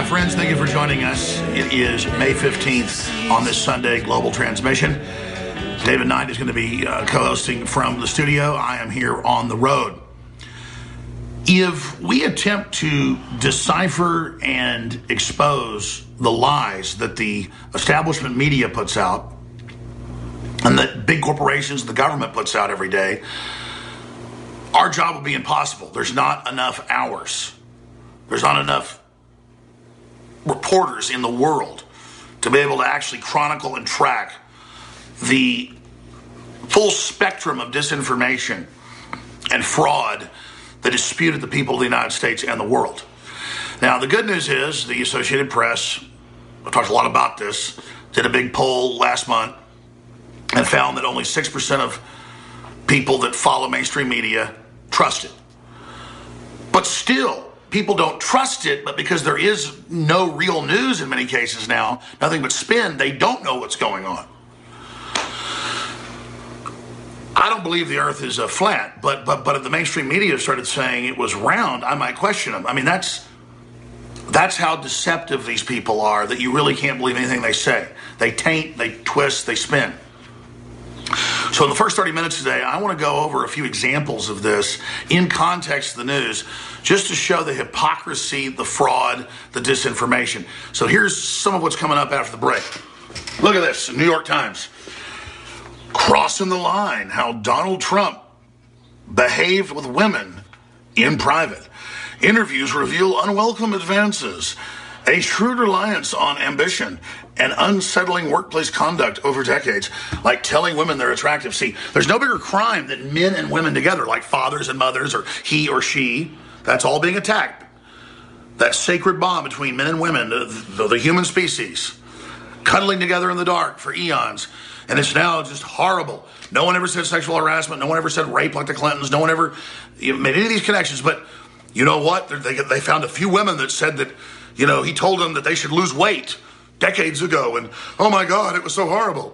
friends, thank you for joining us. It is May 15th on this Sunday global transmission. David Knight is going to be co-hosting from the studio. I am here on the road. If we attempt to decipher and expose the lies that the establishment media puts out and that big corporations, the government puts out every day, our job will be impossible. There's not enough hours. There's not enough reporters in the world to be able to actually chronicle and track the full spectrum of disinformation and fraud that is spewed at the people of the United States and the world. Now, the good news is the Associated Press, I talked a lot about this, did a big poll last month and found that only 6% of people that follow mainstream media trust it. But still, people don't trust it, but because there is no real news in many cases now, nothing but spin, they don't know what's going on. I don't believe the earth is flat, but if the mainstream media started saying it was round, I might question them. I mean, that's how deceptive these people are, that you really can't believe anything they say. They taint, they twist, they spin. So in the first 30 minutes today, I want to go over a few examples of this in context of the news, just to show the hypocrisy, the fraud, the disinformation. So here's some of what's coming up after the break. Look at this, New York Times. Crossing the line, how Donald Trump behaved with women in private. Interviews reveal unwelcome advances, a shrewd reliance on ambition, and unsettling workplace conduct over decades, like telling women they're attractive. See, there's no bigger crime than men and women together, like fathers and mothers, or he or she. That's all being attacked. That sacred bond between men and women, the human species, cuddling together in the dark for eons. And it's now just horrible. No one ever said sexual harassment. No one ever said rape like the Clintons. No one ever made any of these connections. But you know what? They found a few women that said that, he told them that they should lose weight decades ago. And, oh my God, it was so horrible.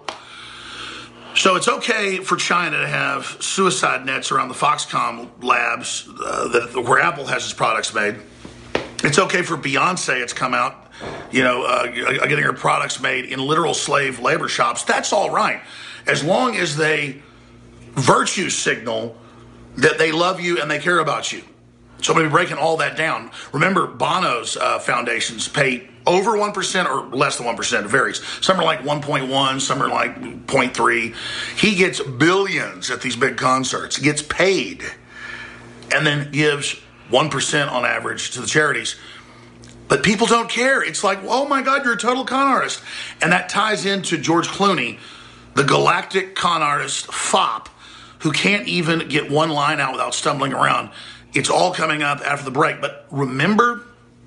So it's okay for China to have suicide nets around the Foxconn labs where Apple has its products made. It's okay for Beyonce, it's come out, getting her products made in literal slave labor shops. That's all right, as long as they virtue signal that they love you and they care about you. So I'm going to be breaking all that down. Remember, Bono's foundations pay over 1% or less than 1%. It varies. Some are like 1.1, some are like 0.3. He gets billions at these big concerts, gets paid, and then gives 1% on average to the charities. But people don't care. It's like, oh my God, you're a total con artist. And that ties into George Clooney, the galactic con artist fop, who can't even get one line out without stumbling around. It's all coming up after the break. But remember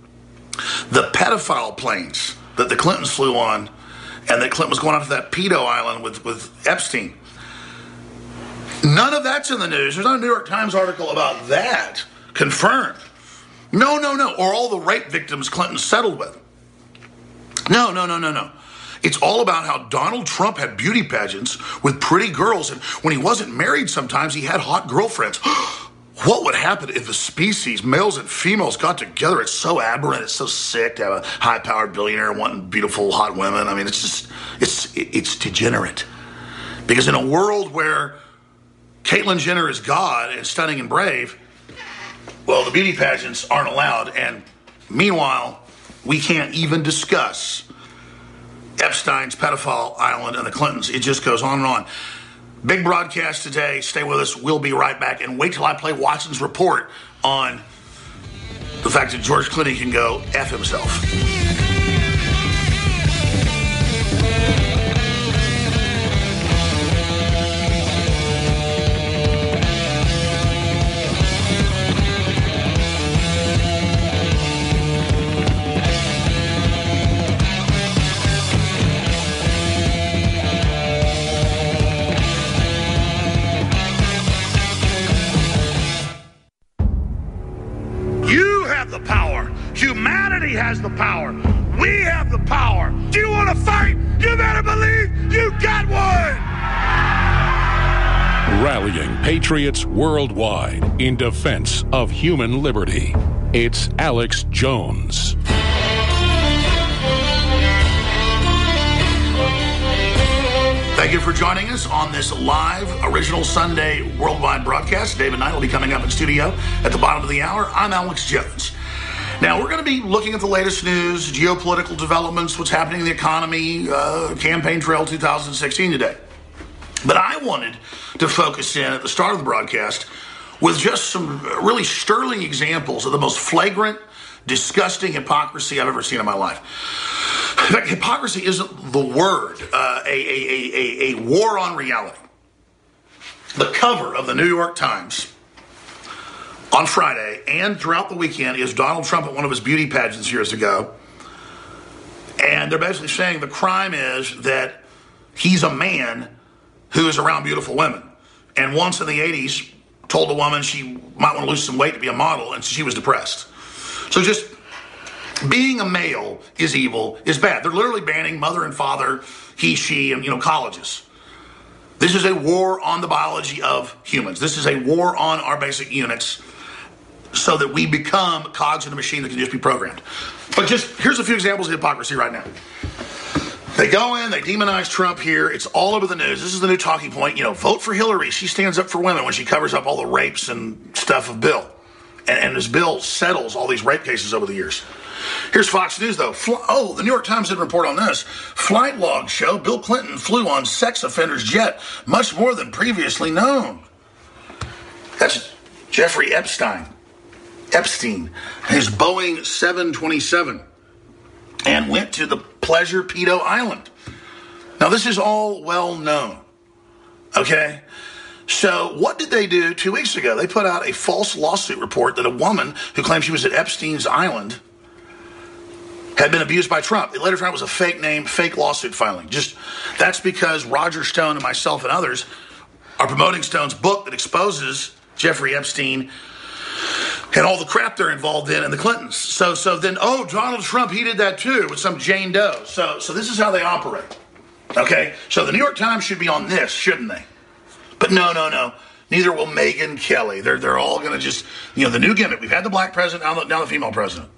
the pedophile planes that the Clintons flew on, and that Clinton was going off to that pedo island with Epstein. None of that's in the news. There's not a New York Times article about that confirmed. No. Or all the rape victims Clinton settled with. No. It's all about how Donald Trump had beauty pageants with pretty girls, and when he wasn't married sometimes he had hot girlfriends. What would happen if the species, males and females, got together? It's so aberrant, it's so sick to have a high-powered billionaire wanting beautiful, hot women. I mean, it's degenerate. Because in a world where Caitlyn Jenner is God and stunning and brave, well, the beauty pageants aren't allowed. And meanwhile, we can't even discuss Epstein's pedophile island and the Clintons. It just goes on and on. Big broadcast today. Stay with us. We'll be right back. And wait till I play Watson's report on the fact that George Clooney can go F himself. Humanity has the power. We have the power. Do you want to fight? You better believe you got one. Rallying patriots worldwide in defense of human liberty. It's Alex Jones. Thank you for joining us on this live original Sunday worldwide broadcast. David Knight will be coming up in studio at the bottom of the hour. I'm Alex Jones. Now, we're going to be looking at the latest news, geopolitical developments, what's happening in the economy, campaign trail 2016 today. But I wanted to focus in at the start of the broadcast with just some really sterling examples of the most flagrant, disgusting hypocrisy I've ever seen in my life. In fact, hypocrisy isn't the word, a war on reality. The cover of the New York Times on Friday and throughout the weekend is Donald Trump at one of his beauty pageants years ago. And they're basically saying the crime is that he's a man who is around beautiful women. And once in the 80s, told a woman she might want to lose some weight to be a model, and she was depressed. So just being a male is evil, is bad. They're literally banning mother and father, he, she, and, colleges. This is a war on the biology of humans. This is a war on our basic units so that we become cogs in a machine that can just be programmed. But just, here's a few examples of hypocrisy right now. They go in, they demonize Trump here. It's all over the news. This is the new talking point. Vote for Hillary. She stands up for women when she covers up all the rapes and stuff of Bill. And this Bill settles all these rape cases over the years. Here's Fox News, though. The New York Times did report on this. Flight logs show Bill Clinton flew on sex offender's jet much more than previously known. That's Jeffrey Epstein, his Boeing 727, and went to the Pleasure Pedo Island. Now, this is all well known, okay? So what did they do 2 weeks ago? They put out a false lawsuit report that a woman who claimed she was at Epstein's Island had been abused by Trump. They later found it was a fake name, fake lawsuit filing. That's because Roger Stone and myself and others are promoting Stone's book that exposes Jeffrey Epstein and all the crap they're involved in and the Clintons. So then, Donald Trump, he did that too with some Jane Doe. So this is how they operate. Okay? So the New York Times should be on this, shouldn't they? But no. Neither will Megyn Kelly. They're all going to just, the new gimmick. We've had the black president, now the female president.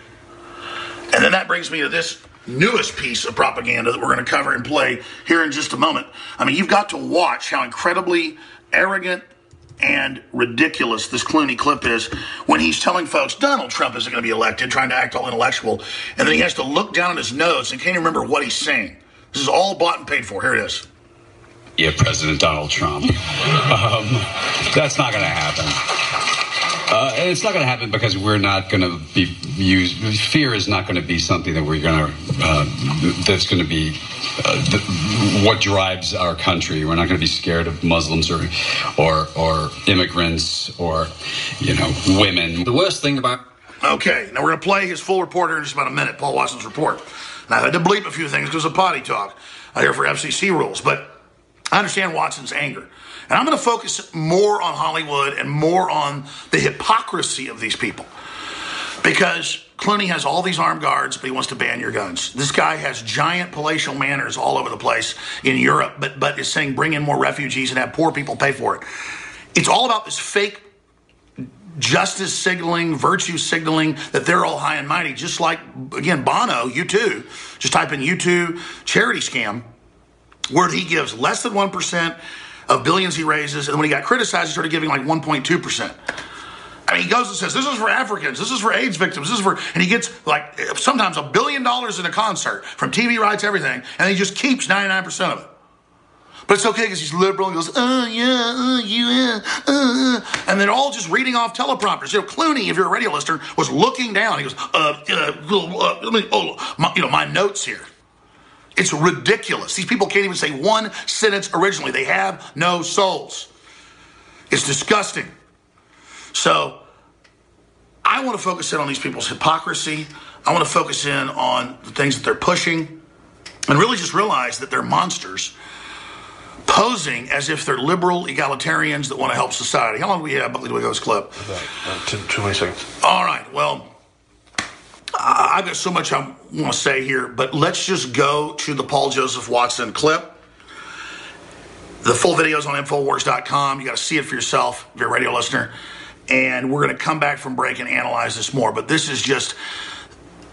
And then that brings me to this newest piece of propaganda that we're going to cover and play here in just a moment. I mean, you've got to watch how incredibly arrogant and ridiculous this Clooney clip is when he's telling folks Donald Trump isn't going to be elected, trying to act all intellectual, and then he has to look down at his notes and can't remember what he's saying. This is all bought and paid for. Here it is. Yeah, President Donald Trump. That's not going to happen. And it's not going to happen because we're not going to be used. Fear is not going to be something that we're going to, that's going to be what drives our country. We're not going to be scared of Muslims or immigrants or, women. The worst thing about... Okay, now we're going to play his full report here in just about a minute, Paul Watson's report. Now, I had to bleep a few things because of potty talk here for FCC rules, but I understand Watson's anger. And I'm going to focus more on Hollywood and more on the hypocrisy of these people. Because Clooney has all these armed guards, but he wants to ban your guns. This guy has giant palatial manors all over the place in Europe, but is saying bring in more refugees and have poor people pay for it. It's all about this fake justice signaling, virtue signaling, that they're all high and mighty. Just like, again, Bono, U2. Just type in U2 charity scam, where he gives less than 1% of billions he raises, and when he got criticized, he started giving like 1.2%. I mean, he goes and says, this is for Africans, this is for AIDS victims, this is for, and he gets like sometimes $1 billion in a concert from TV rights, everything, and he just keeps 99% of it. But it's okay because he's liberal and goes, and they're all just reading off teleprompters. Clooney, if you're a radio listener, was looking down. He goes, my notes here. It's ridiculous. These people can't even say one sentence originally. They have no souls. It's disgusting. So I want to focus in on these people's hypocrisy. I want to focus in on the things that they're pushing and really just realize that they're monsters posing as if they're liberal egalitarians that want to help society. How long do we have? Buckley, do we go this clip? About 20 seconds. All right. Well, I've got so much I want to say here, but let's just go to the Paul Joseph Watson clip. The full video is on Infowars.com. You got to see it for yourself if you're a radio listener. And we're going to come back from break and analyze this more. But this is just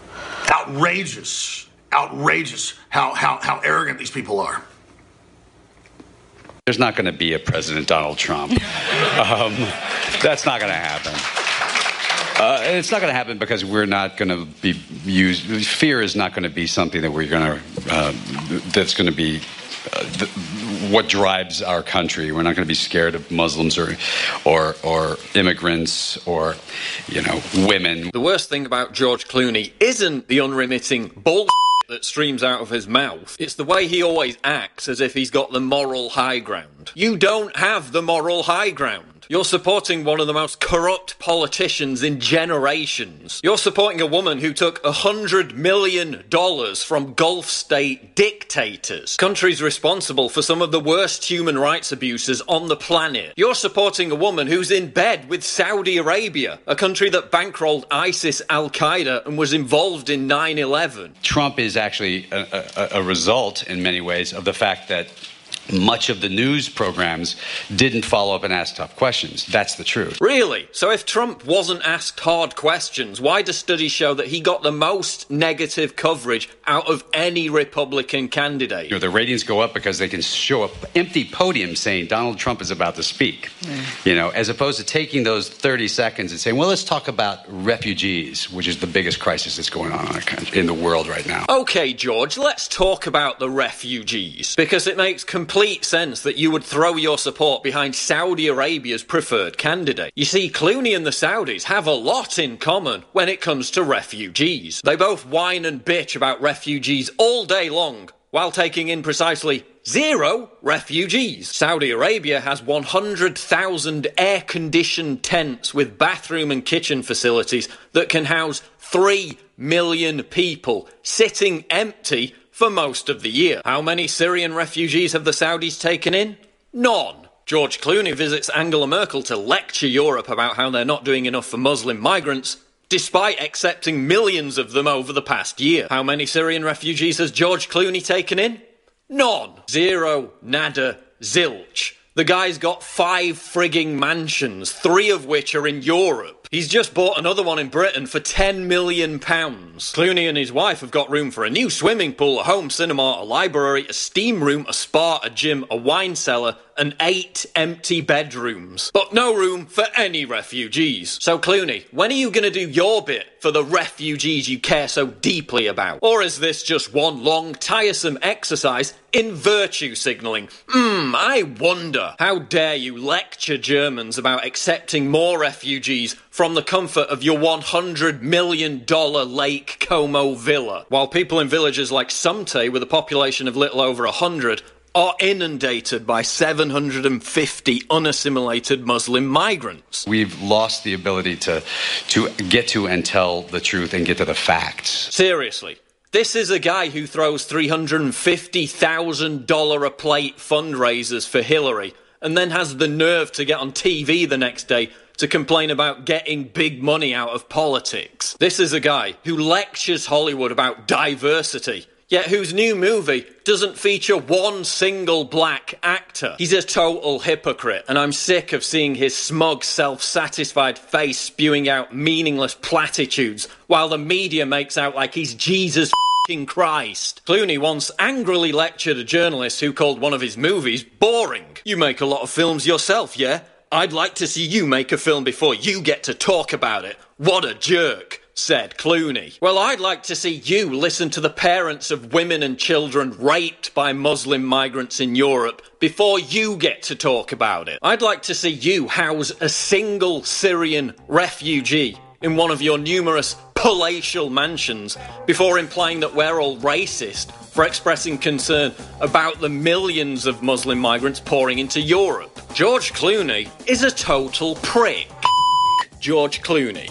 outrageous how arrogant these people are. There's not going to be a President Donald Trump. That's not going to happen. It's not going to happen because we're not going to be used. Fear is not going to be something that we're going to. That's going to be what drives our country. We're not going to be scared of Muslims or immigrants or, women. The worst thing about George Clooney isn't the unremitting bullshit that streams out of his mouth. It's the way he always acts as if he's got the moral high ground. You don't have the moral high ground. You're supporting one of the most corrupt politicians in generations. You're supporting a woman who took $100 million from Gulf state dictators, countries responsible for some of the worst human rights abuses on the planet. You're supporting a woman who's in bed with Saudi Arabia, a country that bankrolled ISIS, Al-Qaeda, and was involved in 9/11. Trump is actually a result, in many ways, of the fact that much of the news programs didn't follow up and ask tough questions. That's the truth. Really? So if Trump wasn't asked hard questions, why do studies show that he got the most negative coverage out of any Republican candidate? The ratings go up because they can show up empty podiums saying Donald Trump is about to speak. As opposed to taking those 30 seconds and saying, well, let's talk about refugees, which is the biggest crisis that's going on in the world right now. Okay, George, let's talk about the refugees, because it makes complete sense that you would throw your support behind Saudi Arabia's preferred candidate. You see, Clooney and the Saudis have a lot in common when it comes to refugees. They both whine and bitch about refugees all day long, while taking in precisely 0 refugees. Saudi Arabia has 100,000 air-conditioned tents with bathroom and kitchen facilities that can house 3 million people, sitting empty for most of the year. How many Syrian refugees have the Saudis taken in? None. George Clooney visits Angela Merkel to lecture Europe about how they're not doing enough for Muslim migrants, despite accepting millions of them over the past year. How many Syrian refugees has George Clooney taken in? None. 0, nada, zilch. The guy's got 5 frigging mansions, 3 of which are in Europe. He's just bought another one in Britain for £10 million. Clooney and his wife have got room for a new swimming pool, a home cinema, a library, a steam room, a spa, a gym, a wine cellar, and 8 empty bedrooms. But no room for any refugees. So Clooney, when are you going to do your bit for the refugees you care so deeply about? Or is this just one long, tiresome exercise in virtue signalling? I wonder. How dare you lecture Germans about accepting more refugees from the comfort of your $100 million Lake Como villa, while people in villages like Sumte, with a population of little over 100, are inundated by 750 unassimilated Muslim migrants. We've lost the ability to get to and tell the truth and get to the facts. Seriously. This is a guy who throws $350,000 a plate fundraisers for Hillary and then has the nerve to get on TV the next day to complain about getting big money out of politics. This is a guy who lectures Hollywood about diversity, yet whose new movie doesn't feature one single black actor. He's a total hypocrite, and I'm sick of seeing his smug, self-satisfied face spewing out meaningless platitudes while the media makes out like he's Jesus f***ing Christ. Clooney once angrily lectured a journalist who called one of his movies boring. You make a lot of films yourself, yeah? I'd like to see you make a film before you get to talk about it. What a jerk, said Clooney. Well, I'd like to see you listen to the parents of women and children raped by Muslim migrants in Europe before you get to talk about it. I'd like to see you house a single Syrian refugee in one of your numerous palatial mansions before implying that we're all racist for expressing concern about the millions of Muslim migrants pouring into Europe. George Clooney is a total prick. George Clooney.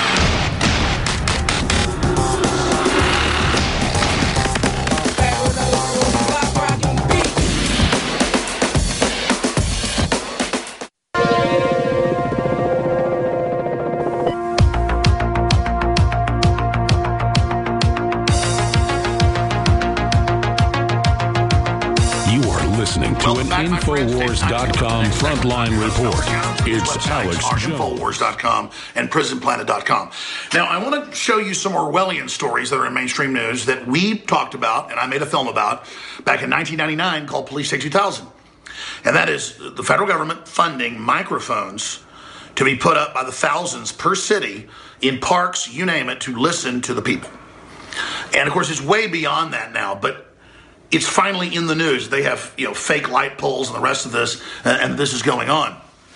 Listening to an Infowars.com frontline report. It's Alex Jones. Infowars.com and PrisonPlanet.com. Now, I want to show you some Orwellian stories that are in mainstream news that we talked about, and I made a film about, back in 1999 called Police State 2000. And that is the federal government funding microphones to be put up by the thousands per city in parks, you name it, to listen to the people. And of course, it's way beyond that now, but it's finally in the news. They have, fake light poles and the rest of this, and this is going on.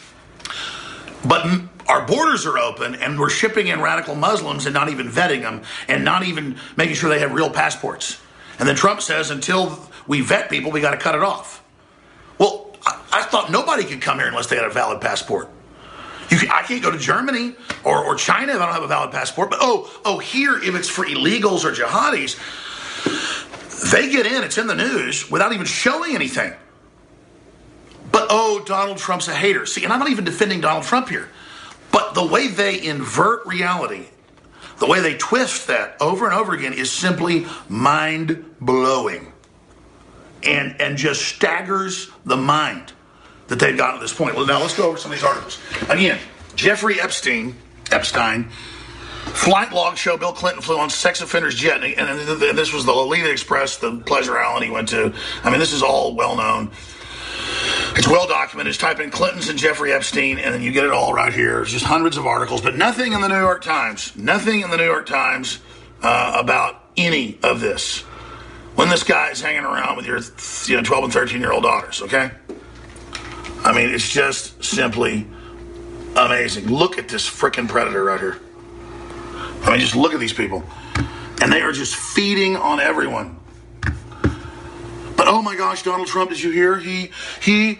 But our borders are open, and we're shipping in radical Muslims and not even vetting them, and not even making sure they have real passports. And then Trump says, until we vet people, we got to cut it off. Well, I thought nobody could come here unless they had a valid passport. I can't go to Germany or China if I don't have a valid passport. But here, if it's for illegals or jihadis, they get in, it's in the news, without even showing anything. But, Donald Trump's a hater. See, and I'm not even defending Donald Trump here. But the way they invert reality, the way they twist that over and over again is simply mind-blowing. And just staggers the mind that they've gotten to this point. Well, now let's go over some of these articles. Again, Jeffrey Epstein, flight log show Bill Clinton flew on sex offender's jet, and this was the Lolita Express, the pleasure island he went to. I mean, this is all well known. It's well documented. Just type in Clintons and Jeffrey Epstein, and then you get it all right here. It's just hundreds of articles, but nothing in the New York Times. Nothing in the New York Times about any of this. When this guy is hanging around with your 12 and 13-year-old daughters, okay? I mean, it's just simply amazing. Look at this freaking predator right here. I mean, just look at these people. And they are just feeding on everyone. But oh my gosh, Donald Trump, did you hear? He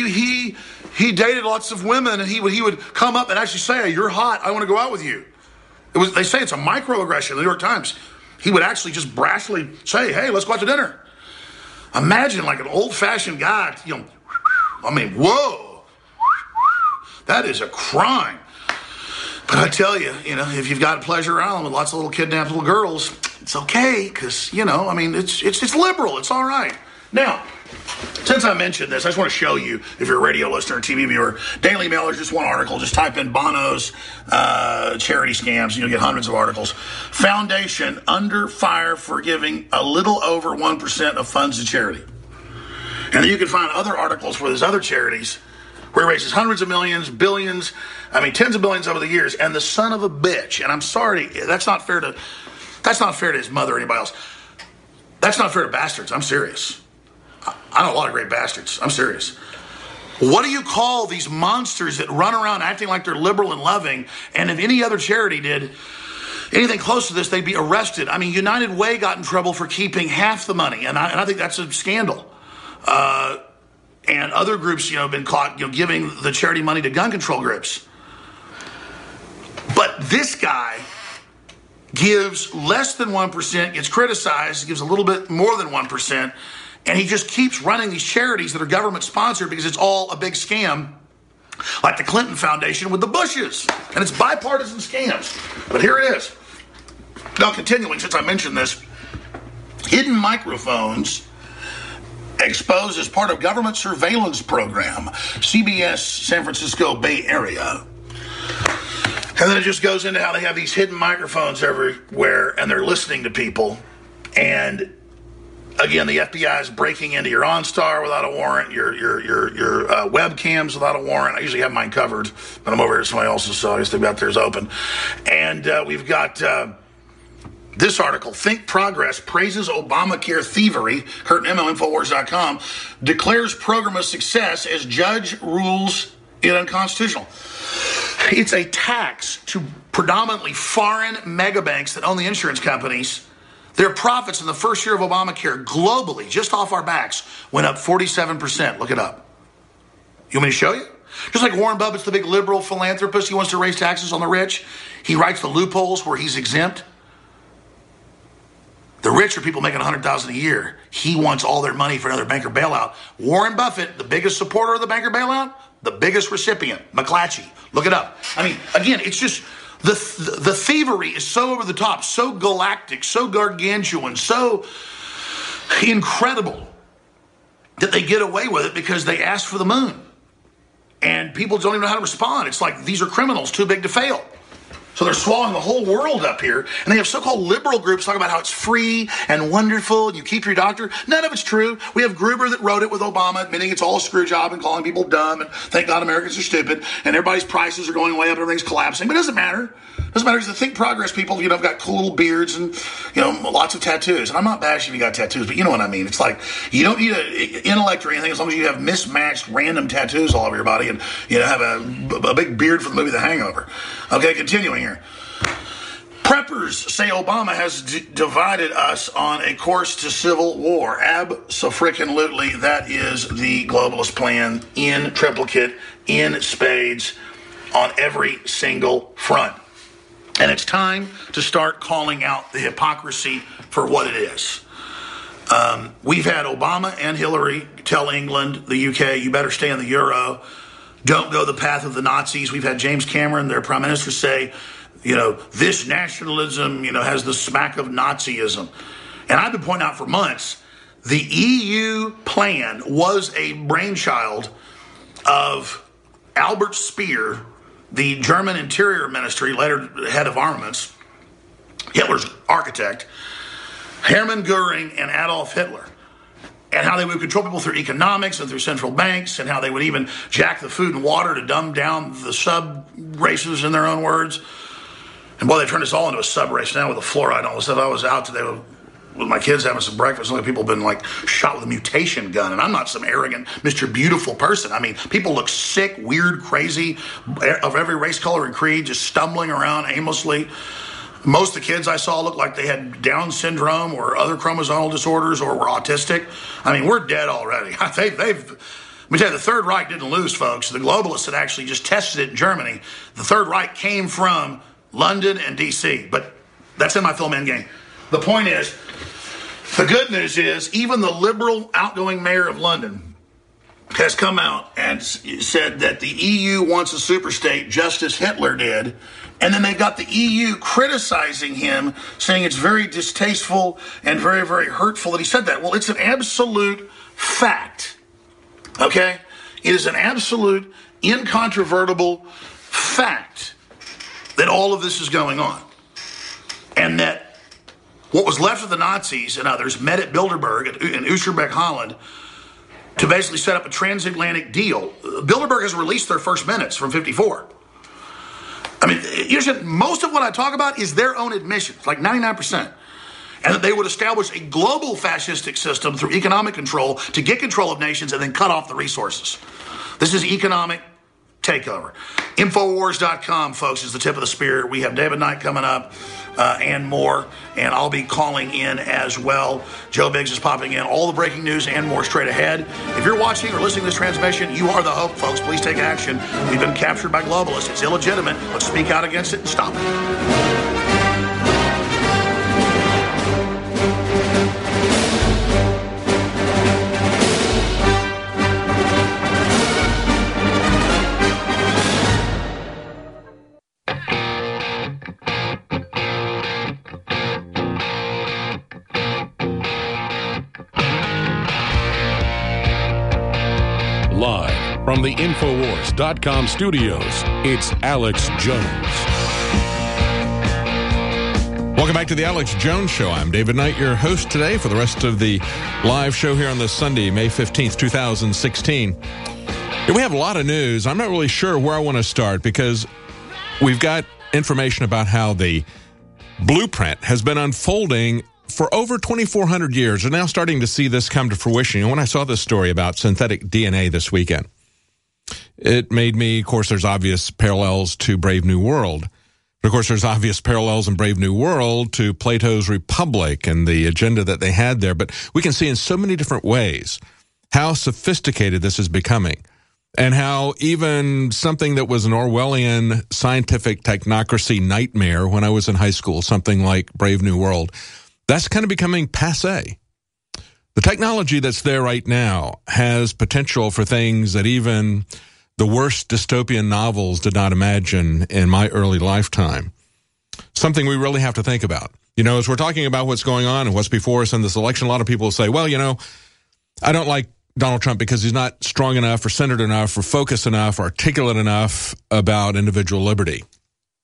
dated lots of women, and he would come up and actually say, "Hey, you're hot. I want to go out with you." They say it's a microaggression in the New York Times. He would actually just brashly say, "Hey, let's go out to dinner." Imagine like an old-fashioned guy, I mean, whoa. That is a crime. But I tell you, if you've got a pleasure island with lots of little kidnapped little girls, it's okay, because, I mean, it's liberal. It's all right. Now, since I mentioned this, I just want to show you, if you're a radio listener or TV viewer, Daily Mail, there's just one article. Just type in Bono's charity scams, and you'll get hundreds of articles. Foundation under fire for giving a little over 1% of funds to charity. And then you can find other articles for these other charities where he raises hundreds of millions, billions, tens of billions over the years. And the son of a bitch, and I'm sorry, that's not fair to his mother or anybody else. That's not fair to bastards. I'm serious. I know a lot of great bastards. I'm serious. What do you call these monsters that run around acting like they're liberal and loving? And if any other charity did anything close to this, they'd be arrested. I mean, United Way got in trouble for keeping half the money, and I think that's a scandal. And other groups, have been caught, giving the charity money to gun control groups. But this guy gives less than 1%, gets criticized, gives a little bit more than 1%, and he just keeps running these charities that are government-sponsored because it's all a big scam, like the Clinton Foundation with the Bushes. And it's bipartisan scams. But here it is. Now, continuing, since I mentioned this, hidden microphones exposed as part of government surveillance program, CBS San Francisco Bay Area. And then it just goes into how they have these hidden microphones everywhere, and they're listening to people. And again, the FBI is breaking into your OnStar without a warrant, your webcams without a warrant. I usually have mine covered, but I'm over here at somebody else's, so I guess they've got theirs open. And we've got this article, Think Progress praises Obamacare thievery, Kurt Nimmo, Infowars.com, declares program a success as judge rules it unconstitutional. It's a tax to predominantly foreign megabanks that own the insurance companies. Their profits in the first year of Obamacare globally, just off our backs, went up 47%. Look it up. You want me to show you? Just like Warren Buffett's the big liberal philanthropist, he wants to raise taxes on the rich. He writes the loopholes where he's exempt. The rich are people making $100,000 a year. He wants all their money for another banker bailout. Warren Buffett, the biggest supporter of the banker bailout, the biggest recipient, McClatchy. Look it up. Again, it's just the thievery is so over the top, so galactic, so gargantuan, so incredible that they get away with it because they asked for the moon. And people don't even know how to respond. It's like these are criminals too big to fail. So they're swallowing the whole world up here, and they have so-called liberal groups talking about how it's free and wonderful, and you keep your doctor. None of it's true. We have Gruber that wrote it with Obama, admitting it's all a screw job and calling people dumb, and thank God Americans are stupid, and everybody's prices are going way up, everything's collapsing. But it doesn't matter. It doesn't matter because the Think Progress people, have got cool little beards and, lots of tattoos. And I'm not bashing if you got tattoos, but you know what I mean. It's like you don't need an intellect or anything as long as you have mismatched random tattoos all over your body and, have a big beard from the movie The Hangover. Okay, continuing here. Preppers say Obama has divided us on a course to civil war. Abso-frickin-lutely, that is the globalist plan in triplicate, in spades, on every single front. And it's time to start calling out the hypocrisy for what it is. We've had Obama and Hillary tell England, the UK, you better stay in the euro. Don't go the path of the Nazis. We've had James Cameron, their prime minister, say, this nationalism, has the smack of Nazism. And I've been pointing out for months, the EU plan was a brainchild of Albert Speer, the German Interior Ministry, later head of armaments, Hitler's architect, Hermann Goering and Adolf Hitler, and how they would control people through economics and through central banks, and how they would even jack the food and water to dumb down the sub-races, in their own words. And boy, they turned us all into a sub-race now with the fluoride and all this stuff. I was out today with my kids having some breakfast. Look, people have been shot with a mutation gun, and I'm not some arrogant Mr. Beautiful person. I mean, people look sick, weird, crazy, of every race, color, and creed, just stumbling around aimlessly. Most of the kids I saw looked like they had Down syndrome or other chromosomal disorders or were autistic. I mean, we're dead already. Let me tell you, the Third Reich didn't lose, folks. The globalists had actually just tested it in Germany. The Third Reich came from London and D.C., but that's in my film Endgame. The point is, the good news is, even the liberal outgoing mayor of London has come out and said that the EU wants a superstate just as Hitler did. And then they've got the EU criticizing him, saying it's very distasteful and very, very hurtful that he said that. Well, it's an absolute fact. Okay? It is an absolute, incontrovertible fact that all of this is going on. And that what was left of the Nazis and others met at Bilderberg in Oosterbeek, Holland, to basically set up a transatlantic deal. Bilderberg has released their first minutes from 54. I mean, most of what I talk about is their own admissions, like 99%. And that they would establish a global fascistic system through economic control to get control of nations and then cut off the resources. This is economic takeover. Infowars.com, folks, is the tip of the spear. We have David Knight coming up and more, and I'll be calling in as well. Joe Biggs is popping in. All the breaking news and more straight ahead. If you're watching or listening to this transmission, you are the hope, folks. Please take action. We've been captured by globalists. It's illegitimate. Let's speak out against it and stop it. Live from the Infowars.com studios, it's Alex Jones. Welcome back to the Alex Jones Show. I'm David Knight, your host today for the rest of the live show here on this Sunday, May 15th, 2016. And we have a lot of news. I'm not really sure where I want to start because we've got information about how the blueprint has been unfolding for over 2,400 years. We're now starting to see this come to fruition. And when I saw this story about synthetic DNA this weekend, it made me, of course, there's obvious parallels to Brave New World. But of course, there's obvious parallels in Brave New World to Plato's Republic and the agenda that they had there. But we can see in so many different ways how sophisticated this is becoming and how even something that was an Orwellian scientific technocracy nightmare when I was in high school, something like Brave New World, that's kind of becoming passé. The technology that's there right now has potential for things that even the worst dystopian novels did not imagine in my early lifetime. Something we really have to think about. As we're talking about what's going on and what's before us in this election, a lot of people say, well, I don't like Donald Trump because he's not strong enough or centered enough or focused enough or articulate enough about individual liberty.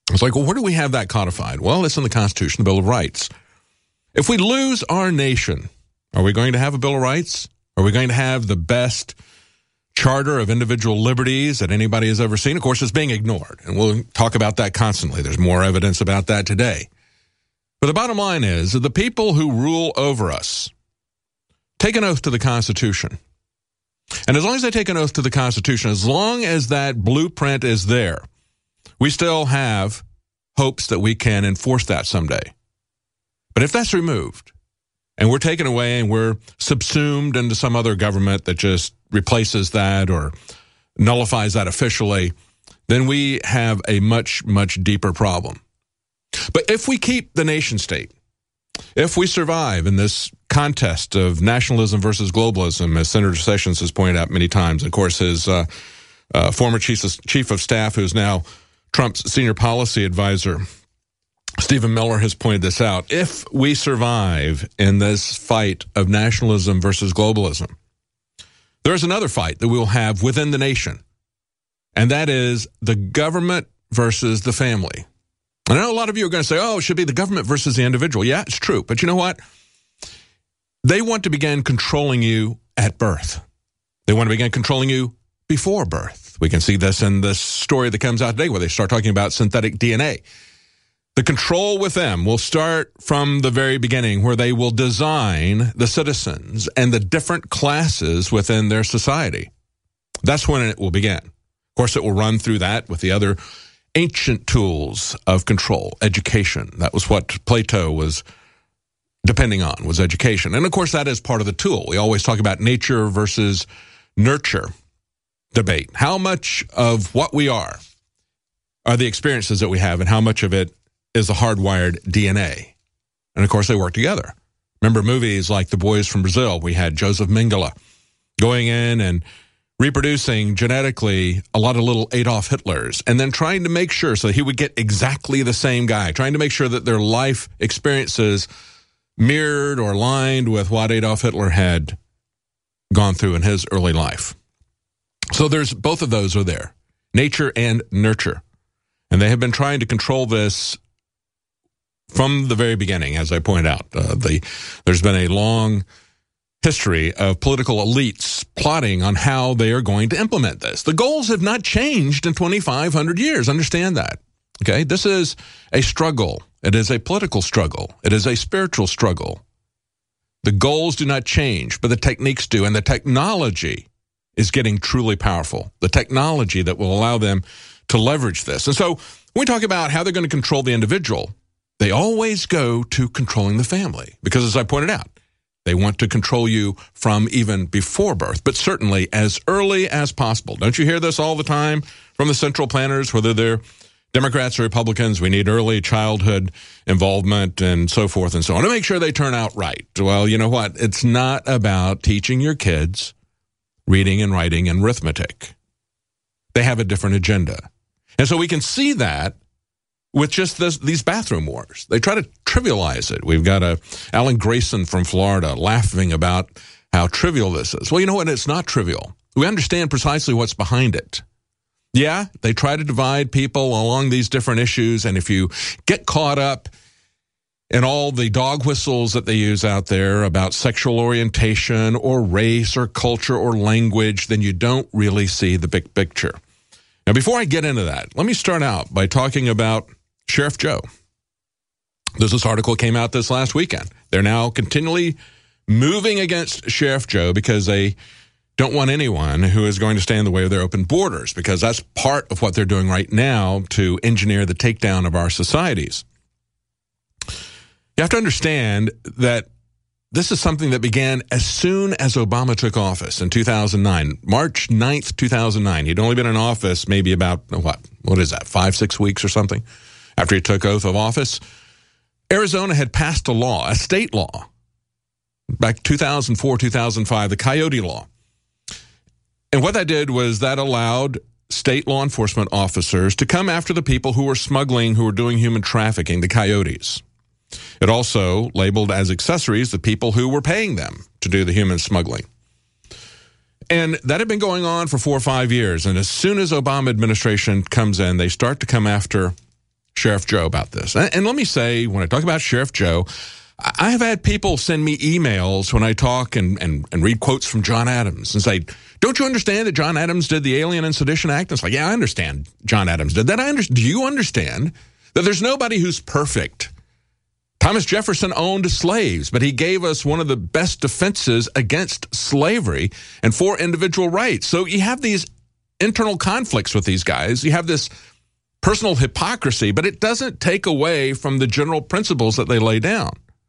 It's like, well, where do we have that codified? Well, it's in the Constitution, the Bill of Rights. If we lose our nation, are we going to have a Bill of Rights? Are we going to have the best charter of individual liberties that anybody has ever seen? Of course, it's being ignored, and we'll talk about that constantly. There's more evidence about that today. But the bottom line is that the people who rule over us take an oath to the Constitution. And as long as they take an oath to the Constitution, as long as that blueprint is there, we still have hopes that we can enforce that someday. But if that's removed, and we're taken away and we're subsumed into some other government that just replaces that or nullifies that officially, then we have a much, much deeper problem. But if we keep the nation state, if we survive in this contest of nationalism versus globalism, as Senator Sessions has pointed out many times, of course, his former chief of staff, who's now Trump's senior policy advisor, Stephen Miller, has pointed this out. If we survive in this fight of nationalism versus globalism, there's another fight that we'll have within the nation, and that is the government versus the family. I know a lot of you are going to say, oh, it should be the government versus the individual. Yeah, it's true. But you know what? They want to begin controlling you at birth. They want to begin controlling you before birth. We can see this in this story that comes out today where they start talking about synthetic DNA. The control with them will start from the very beginning, where they will design the citizens and the different classes within their society. That's when it will begin. Of course, it will run through that with the other ancient tools of control, education. That was what Plato was depending on, was education. And of course, that is part of the tool. We always talk about nature versus nurture debate. How much of what we are the experiences that we have, and how much of it is the hardwired DNA? And of course, they work together. Remember movies like The Boys from Brazil? We had Joseph Mengele going in and reproducing genetically a lot of little Adolf Hitlers, and then trying to make sure so he would get exactly the same guy, trying to make sure that their life experiences mirrored or aligned with what Adolf Hitler had gone through in his early life. So there's both of those are there, nature and nurture. And they have been trying to control this from the very beginning, as I point out. There's been a long history of political elites plotting on how they are going to implement this. The goals have not changed in 2,500 years. Understand that. Okay, this is a struggle. It is a political struggle. It is a spiritual struggle. The goals do not change, but the techniques do, and the technology is getting truly powerful. The technology that will allow them to leverage this. And so when we talk about how they're going to control the individual, they always go to controlling the family, because as I pointed out, they want to control you from even before birth, but certainly as early as possible. Don't you hear this all the time from the central planners, whether they're Democrats or Republicans? We need early childhood involvement and so forth and so on to make sure they turn out right. Well, you know what? It's not about teaching your kids reading and writing and arithmetic. They have a different agenda. And so we can see that with just these bathroom wars. They try to trivialize it. We've got Alan Grayson from Florida laughing about how trivial this is. Well, you know what? It's not trivial. We understand precisely what's behind it. Yeah, they try to divide people along these different issues, and if you get caught up in all the dog whistles that they use out there about sexual orientation or race or culture or language, then you don't really see the big picture. Now, before I get into that, let me start out by talking about Sheriff Joe. There's this article came out this last weekend. They're now continually moving against Sheriff Joe because they don't want anyone who is going to stand in the way of their open borders, because that's part of what they're doing right now to engineer the takedown of our societies. You have to understand that this is something that began as soon as Obama took office in 2009, March 9th, 2009. He'd only been in office maybe about, what is that, 5-6 weeks or something after he took oath of office. Arizona had passed a law, a state law, back 2004, 2005, the Coyote Law. And what that did was that allowed state law enforcement officers to come after the people who were smuggling, who were doing human trafficking, the coyotes. It also labeled as accessories the people who were paying them to do the human smuggling. And that had been going on for 4 or 5 years. And as soon as Obama administration comes in, they start to come after Sheriff Joe about this. And let me say, when I talk about Sheriff Joe, I have had people send me emails when I talk and read quotes from John Adams and say, don't you understand that John Adams did the Alien and Sedition Act? And it's like, yeah, I understand John Adams did that. Do you understand that there's nobody who's perfect? Thomas Jefferson owned slaves, but he gave us one of the best defenses against slavery and for individual rights. So you have these internal conflicts with these guys. You have this personal hypocrisy, but it doesn't take away from the general principles that they lay down.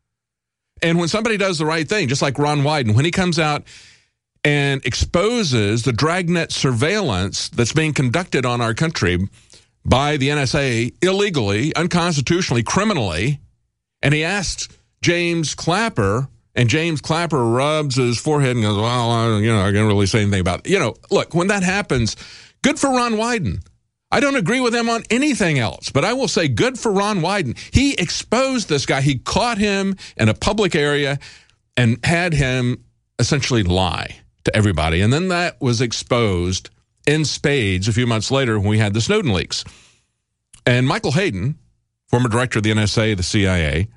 And when somebody does the right thing, just like Ron Wyden, when he comes out and exposes the dragnet surveillance that's being conducted on our country by the NSA illegally, unconstitutionally, criminally, and he asks James Clapper, and James Clapper rubs his forehead and goes, well, I can't really say anything about it. Look, when that happens, good for Ron Wyden. I don't agree with him on anything else, but I will say good for Ron Wyden. He exposed this guy. He caught him in a public area and had him essentially lie to everybody. And then that was exposed in spades a few months later when we had the Snowden leaks. And Michael Hayden, former director of the NSA, the CIA,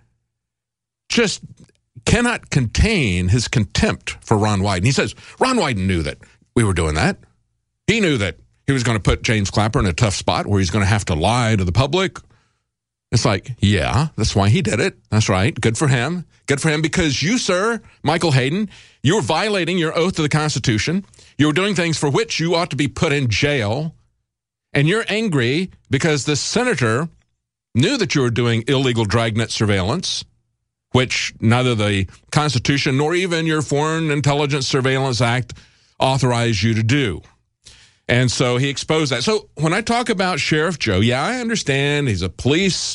just cannot contain his contempt for Ron Wyden. He says, Ron Wyden knew that we were doing that. He knew that he was going to put James Clapper in a tough spot where he's going to have to lie to the public. It's like, yeah, that's why he did it. That's right. Good for him. Good for him because you, sir, Michael Hayden, you were violating your oath to the Constitution. You were doing things for which you ought to be put in jail. And you're angry because the senator knew that you were doing illegal dragnet surveillance, which neither the Constitution nor even your Foreign Intelligence Surveillance Act authorized you to do. And so he exposed that. So when I talk about Sheriff Joe, yeah, I understand he's a police,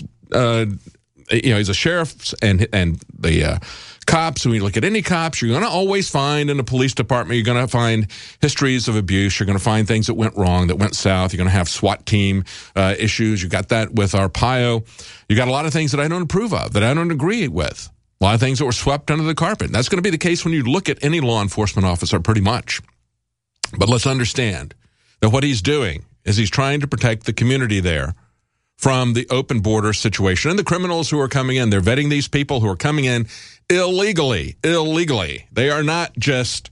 he's a sheriff and the cops. When you look at any cops, you're going to always find in the police department, you're going to find histories of abuse. You're going to find things that went wrong, that went south. You're going to have SWAT team issues. You got that with Arpaio. You got a lot of things that I don't approve of, that I don't agree with. A lot of things that were swept under the carpet. And that's going to be the case when you look at any law enforcement officer, pretty much. But let's understand that what he's doing is he's trying to protect the community there from the open border situation and the criminals who are coming in. They're vetting these people who are coming in illegally. They are not just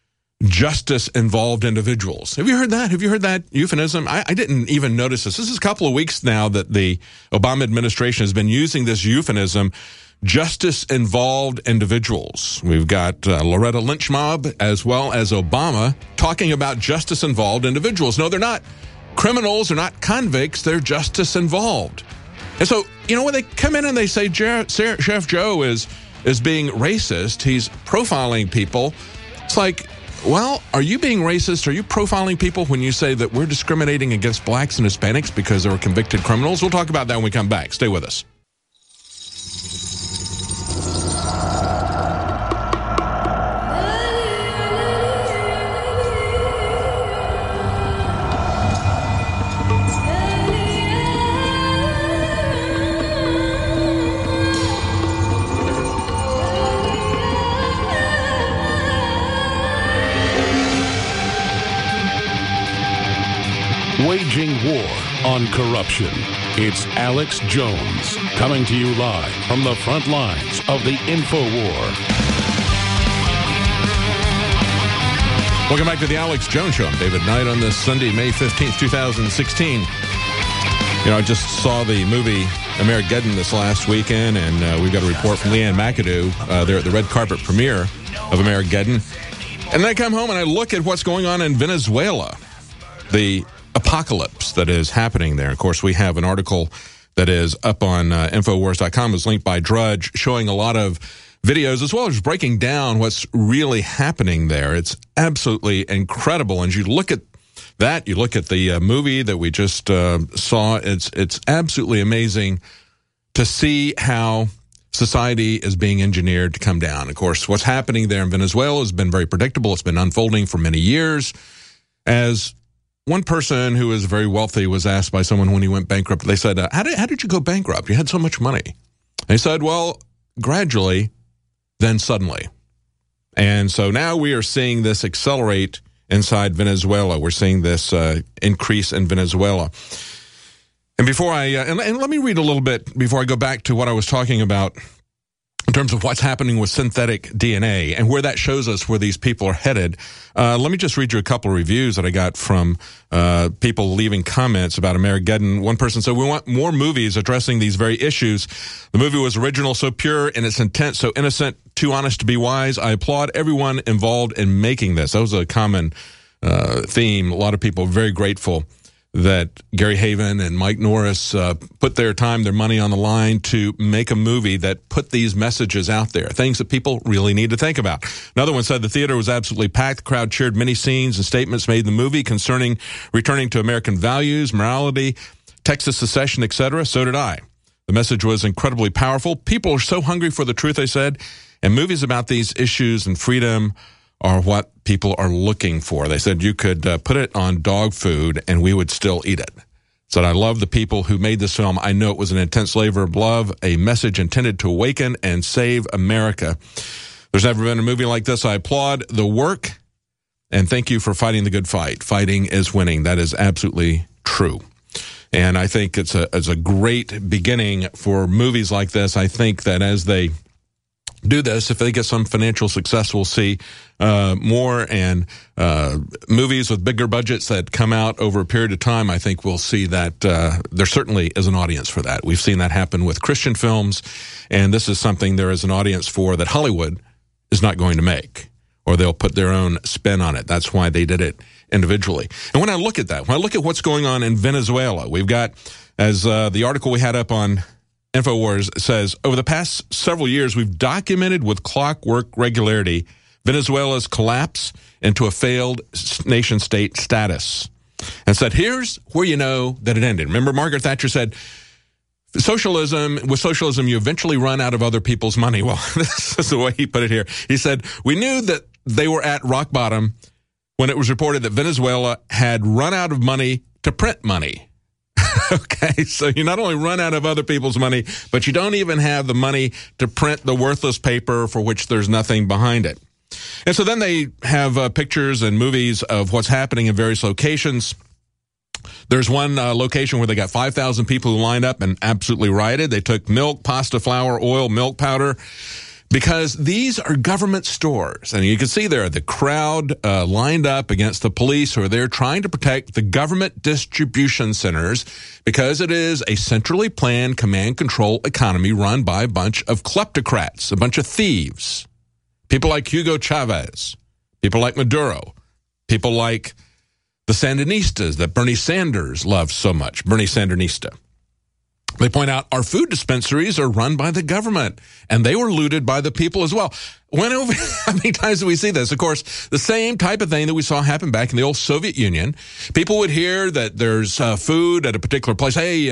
justice-involved individuals. Have you heard that? Have you heard that euphemism? I didn't even notice this. This is a couple of weeks now that the Obama administration has been using this euphemism, justice-involved individuals. We've got Loretta Lynch mob as well as Obama talking about justice-involved individuals. No, they're not criminals. They're not convicts. They're justice-involved. And so, when they come in and they say Sheriff Joe is being racist, he's profiling people, it's like, well, are you being racist? Are you profiling people when you say that we're discriminating against blacks and Hispanics because they were convicted criminals? We'll talk about that when we come back. Stay with us. Waging war on corruption. It's Alex Jones coming to you live from the front lines of the InfoWar. Welcome back to the Alex Jones Show. I'm David Knight on this Sunday, May 15th, 2016. I just saw the movie Amerigeddon this last weekend, and we've got a report from Leanne McAdoo there at the red carpet premiere of Amerigeddon. And then I come home and I look at what's going on in Venezuela, the apocalypse that is happening there. Of course, we have an article that is up on Infowars.com. It was linked by Drudge, showing a lot of videos as well as breaking down what's really happening there. It's absolutely incredible. And you look at that, you look at the movie that we just saw, it's absolutely amazing to see how society is being engineered to come down. Of course, what's happening there in Venezuela has been very predictable. It's been unfolding for many years. As one person who is very wealthy was asked by someone when he went bankrupt, they said, how did you go bankrupt? You had so much money. And he said, well, gradually, then suddenly. And so now we are seeing this accelerate inside Venezuela. We're seeing this increase in Venezuela. And before and let me read a little bit before I go back to what I was talking about in terms of what's happening with synthetic DNA and where that shows us where these people are headed. Let me just read you a couple of reviews that I got from people leaving comments about Armageddon. One person said, "We want more movies addressing these very issues. The movie was original, so pure in its intent, so innocent, too honest to be wise. I applaud everyone involved in making this." That was a common theme. A lot of people are very grateful that Gary Haven and Mike Norris put their time, their money on the line to make a movie that put these messages out there, things that people really need to think about. Another one said the theater was absolutely packed. The crowd cheered many scenes and statements made in the movie concerning returning to American values, morality, Texas secession, etc. So did I. The message was incredibly powerful. People are so hungry for the truth, they said, and movies about these issues and freedom are what people are looking for. They said you could put it on dog food and we would still eat it. Said, I love the people who made this film. I know it was an intense labor of love, a message intended to awaken and save America. There's never been a movie like this. I applaud the work and thank you for fighting the good fight. Fighting is winning. That is absolutely true. And I think it's a great beginning for movies like this. I think that as they do this, if they get some financial success, we'll see more and movies with bigger budgets that come out over a period of time. I think we'll see that there certainly is an audience for that. We've seen that happen with Christian films, and this is something there is an audience for that Hollywood is not going to make, or they'll put their own spin on it. That's why they did it individually. And when I look at that, when I look at what's going on in Venezuela, we've got, as the article we had up on InfoWars says, over the past several years, we've documented with clockwork regularity Venezuela's collapse into a failed nation-state status. And said, here's where you know that it ended. Remember, Margaret Thatcher said, with socialism, you eventually run out of other people's money. Well, this is the way he put it here. He said, we knew that they were at rock bottom when it was reported that Venezuela had run out of money to print money. Okay, so you not only run out of other people's money, but you don't even have the money to print the worthless paper for which there's nothing behind it. And so then they have pictures and movies of what's happening in various locations. There's one location where they got 5,000 people who lined up and absolutely rioted. They took milk, pasta flour, oil, milk powder, because these are government stores. And you can see there the crowd lined up against the police who are there trying to protect the government distribution centers because it is a centrally planned command control economy run by a bunch of kleptocrats, a bunch of thieves. People like Hugo Chavez, people like Maduro, people like the Sandinistas that Bernie Sanders loves so much, Bernie Sandinista. They point out our food dispensaries are run by the government, and they were looted by the people as well. How many times do we see this? Of course, the same type of thing that we saw happen back in the old Soviet Union. People would hear that there's food at a particular place. Hey,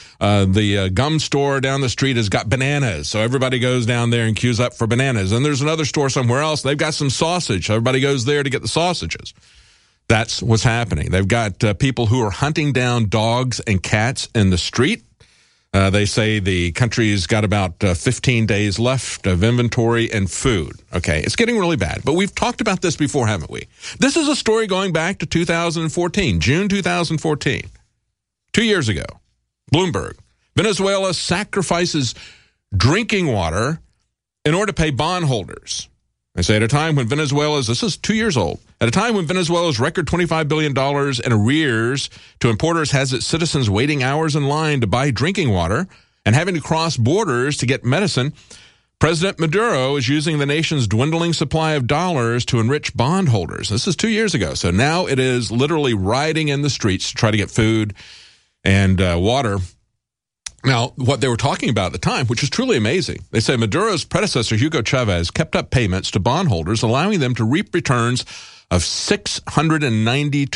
the gum store down the street has got bananas, so everybody goes down there and queues up for bananas. And there's another store somewhere else. They've got some sausage, so everybody goes there to get the sausages. That's what's happening. They've got people who are hunting down dogs and cats in the street. They say the country's got about 15 days left of inventory and food. Okay, it's getting really bad. But we've talked about this before, haven't we? This is a story going back to 2014, June 2014. 2 years ago, Bloomberg. Venezuela sacrifices drinking water in order to pay bondholders. They say at a time when this is 2 years old, at a time when Venezuela's record $25 billion in arrears to importers has its citizens waiting hours in line to buy drinking water and having to cross borders to get medicine, President Maduro is using the nation's dwindling supply of dollars to enrich bondholders. This is 2 years ago. So now it is literally rioting in the streets to try to get food and water. Now, what they were talking about at the time, which is truly amazing, they say Maduro's predecessor, Hugo Chavez, kept up payments to bondholders, allowing them to reap returns of 692%.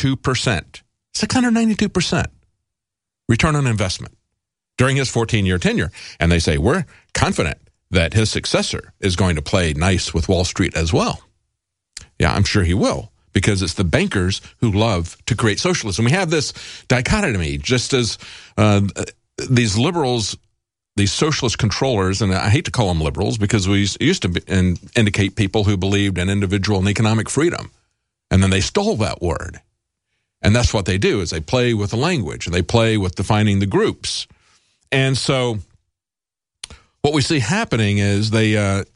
692% return on investment during his 14-year tenure. And they say, we're confident that his successor is going to play nice with Wall Street as well. Yeah, I'm sure he will, because it's the bankers who love to create socialism. We have this dichotomy, just as these liberals, these socialist controllers, and I hate to call them liberals because we used to indicate people who believed in individual and economic freedom, and then they stole that word. And that's what they do, is they play with the language, and they play with defining the groups. And so what we see happening is they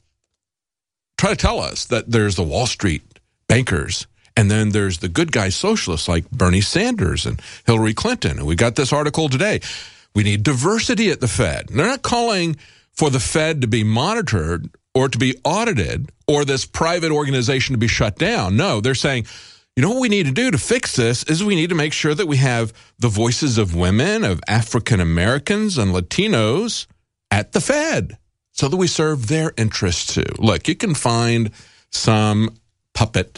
try to tell us that there's the Wall Street bankers, and then there's the good guy socialists like Bernie Sanders and Hillary Clinton. And we got this article today. We need diversity at the Fed. And they're not calling for the Fed to be monitored or to be audited or this private organization to be shut down. No, they're saying, you know what we need to do to fix this is we need to make sure that we have the voices of women, of African Americans and Latinos at the Fed so that we serve their interests too. Look, you can find some puppet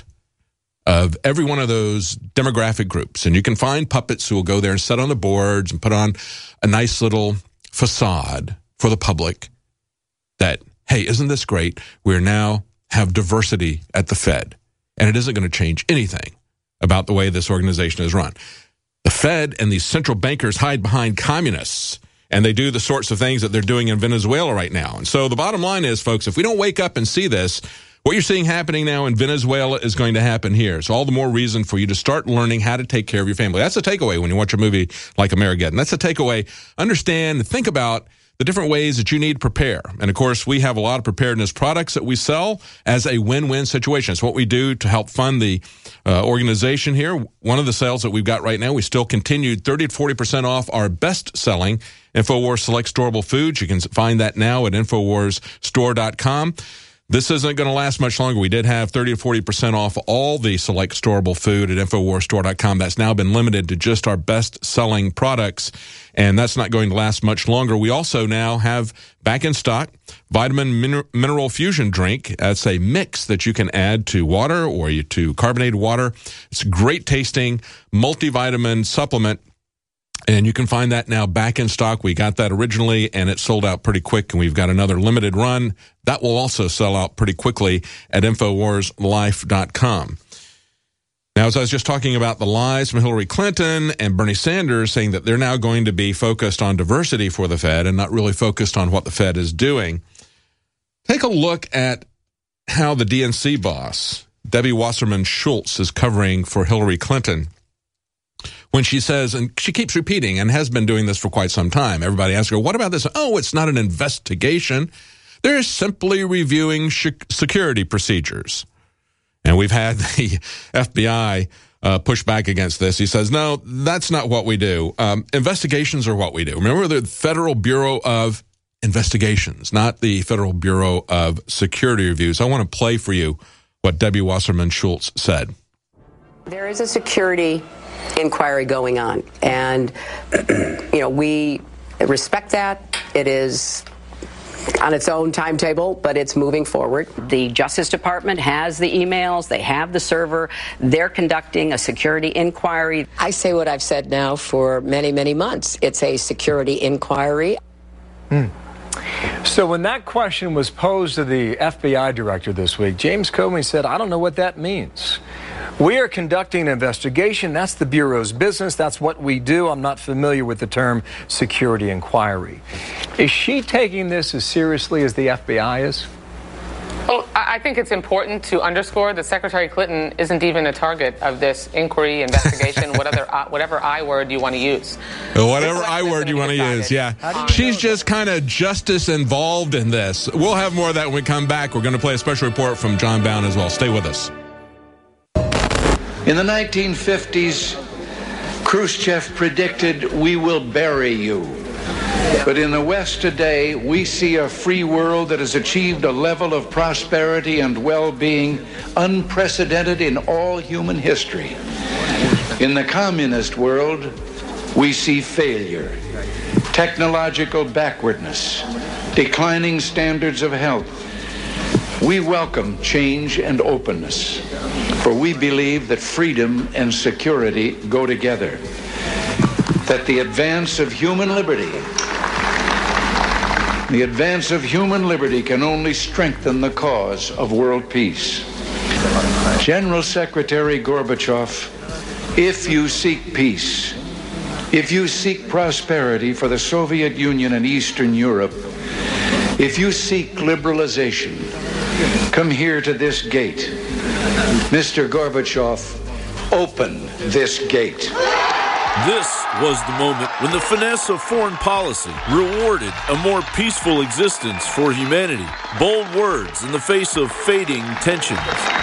of every one of those demographic groups, and you can find puppets who will go there and sit on the boards and put on a nice little facade for the public that, hey, isn't this great? We now have diversity at the Fed. And it isn't going to change anything about the way this organization is run. The Fed and these central bankers hide behind communists, and they do the sorts of things that they're doing in Venezuela right now. And so the bottom line is, folks, if we don't wake up and see this, what you're seeing happening now in Venezuela is going to happen here. So all the more reason for you to start learning how to take care of your family. That's the takeaway when you watch a movie like Amerigeddon. That's the takeaway. Understand, think about the different ways that you need to prepare. And, of course, we have a lot of preparedness products that we sell as a win-win situation. It's what we do to help fund the organization here. One of the sales that we've got right now, we still continued 30 to 40% off our best-selling InfoWars Select Storable Foods. You can find that now at InfoWarsStore.com. This isn't going to last much longer. We did have 30 to 40% off all the select storable food at InfoWarsStore.com. That's now been limited to just our best-selling products, and that's not going to last much longer. We also now have back in stock Vitamin Mineral Fusion Drink. That's a mix that you can add to water or to carbonated water. It's a great-tasting multivitamin supplement, and you can find that now back in stock. We got that originally, and it sold out pretty quick, and we've got another limited run. That will also sell out pretty quickly at InfoWarsLife.com. Now, as I was just talking about the lies from Hillary Clinton and Bernie Sanders saying that they're now going to be focused on diversity for the Fed and not really focused on what the Fed is doing, take a look at how the DNC boss, Debbie Wasserman Schultz, is covering for Hillary Clinton. When she says, and she keeps repeating and has been doing this for quite some time, everybody asks her, what about this? Oh, it's not an investigation. They're simply reviewing security procedures. And we've had the FBI push back against this. He says, no, that's not what we do. Investigations are what we do. Remember the Federal Bureau of Investigations, not the Federal Bureau of Security Reviews. I want to play for you what Debbie Wasserman Schultz said. There is a security inquiry going on, and we respect that. It is on its own timetable, but it's moving forward. The Justice Department has the emails, they have the server, they're conducting a security inquiry. I say what I've said now for many, many months. It's a security inquiry. So when that question was posed to the FBI director this week, James Comey said, I don't know what that means. We are conducting an investigation. That's the Bureau's business. That's what we do. I'm not familiar with the term security inquiry. Is she taking this as seriously as the FBI is? Well, I think it's important to underscore that Secretary Clinton isn't even a target of this inquiry, investigation, whatever I word you want to use. Whatever I word you want to use, yeah. She's just kind of justice involved in this. We'll have more of that when we come back. We're going to play a special report from John Bowne as well. Stay with us. In the 1950s, Khrushchev predicted, we will bury you. But in the West today, we see a free world that has achieved a level of prosperity and well-being unprecedented in all human history. In the communist world, we see failure, technological backwardness, declining standards of health. We welcome change and openness, for we believe that freedom and security go together, that the advance of human liberty can only strengthen the cause of world peace. General Secretary Gorbachev, if you seek peace, if you seek prosperity for the Soviet Union and Eastern Europe, if you seek liberalization, come here to this gate. Mr. Gorbachev, open this gate. This was the moment when the finesse of foreign policy rewarded a more peaceful existence for humanity. Bold words in the face of fading tensions.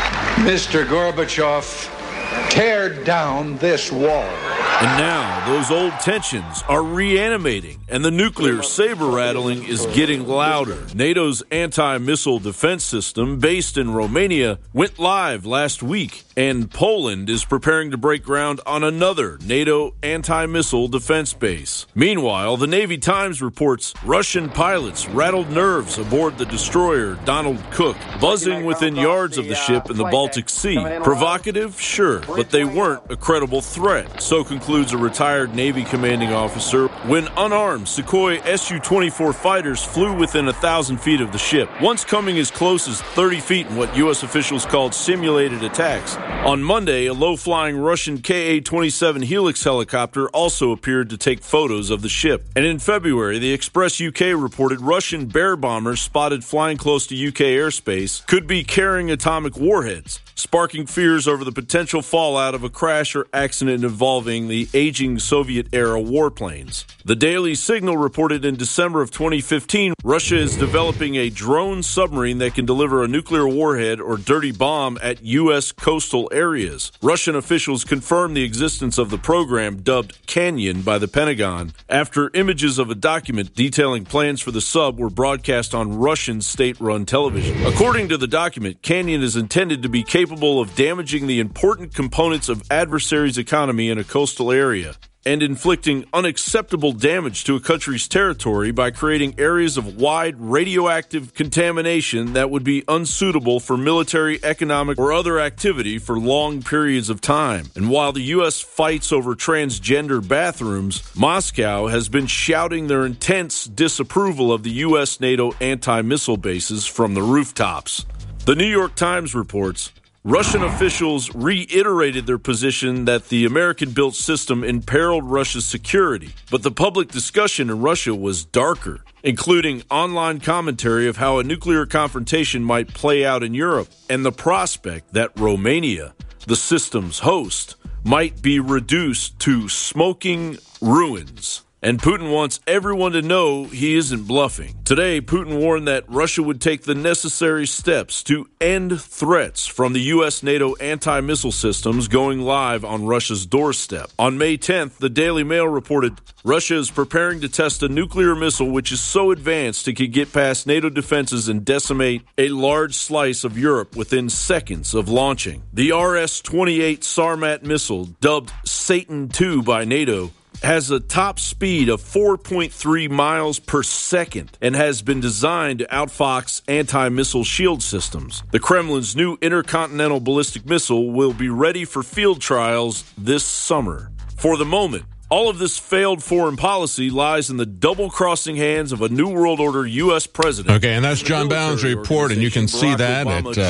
Mr. Gorbachev, tear down this wall. And now those old tensions are reanimating, and the nuclear saber-rattling is getting louder. NATO's anti-missile defense system, based in Romania, went live last week, and Poland is preparing to break ground on another NATO anti-missile defense base. Meanwhile, the Navy Times reports Russian pilots rattled nerves aboard the destroyer Donald Cook, buzzing within yards of the ship in the Baltic Sea. Provocative? Sure, but they weren't a credible threat. So concludes a retired Navy commanding officer when unarmed Sukhoi Su-24 fighters flew within 1,000 feet of the ship, once coming as close as 30 feet in what U.S. officials called simulated attacks. On Monday, a low-flying Russian Ka-27 Helix helicopter also appeared to take photos of the ship. And in February, the Express UK reported Russian Bear bombers spotted flying close to UK airspace could be carrying atomic warheads, sparking fears over the potential fallout of a crash or accident involving the aging Soviet-era warplanes. The Daily Signal reported in December of 2015, Russia is developing a drone submarine that can deliver a nuclear warhead or dirty bomb at U.S. coastal areas. Russian officials confirmed the existence of the program, dubbed Canyon by the Pentagon, after images of a document detailing plans for the sub were broadcast on Russian state-run television. According to the document, Canyon is intended to be capable of damaging the important components of adversaries' economy in a coastal area and inflicting unacceptable damage to a country's territory by creating areas of wide radioactive contamination that would be unsuitable for military, economic, or other activity for long periods of time. And while the U.S. fights over transgender bathrooms, Moscow has been shouting their intense disapproval of the U.S. NATO anti-missile bases from the rooftops. The New York Times reports Russian officials reiterated their position that the American-built system imperiled Russia's security, but the public discussion in Russia was darker, including online commentary of how a nuclear confrontation might play out in Europe and the prospect that Romania, the system's host, might be reduced to smoking ruins. And Putin wants everyone to know he isn't bluffing. Today, Putin warned that Russia would take the necessary steps to end threats from the U.S. NATO anti-missile systems going live on Russia's doorstep. On May 10th, the Daily Mail reported Russia is preparing to test a nuclear missile which is so advanced it could get past NATO defenses and decimate a large slice of Europe within seconds of launching. The RS-28 Sarmat missile, dubbed Satan II by NATO, has a top speed of 4.3 miles per second and has been designed to outfox anti-missile shield systems. The Kremlin's new intercontinental ballistic missile will be ready for field trials this summer. For the moment, all of this failed foreign policy lies in the double-crossing hands of a New World Order U.S. president. Okay, and that's John Bound's report, and you can see that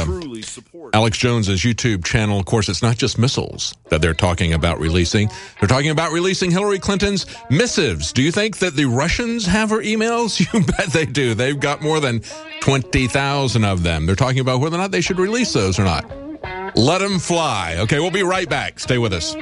at Alex Jones's YouTube channel. Of course, it's not just missiles that they're talking about releasing. They're talking about releasing Hillary Clinton's missives. Do you think that the Russians have her emails? You bet they do. They've got more than 20,000 of them. They're talking about whether or not they should release those or not. Let them fly. Okay, we'll be right back. Stay with us.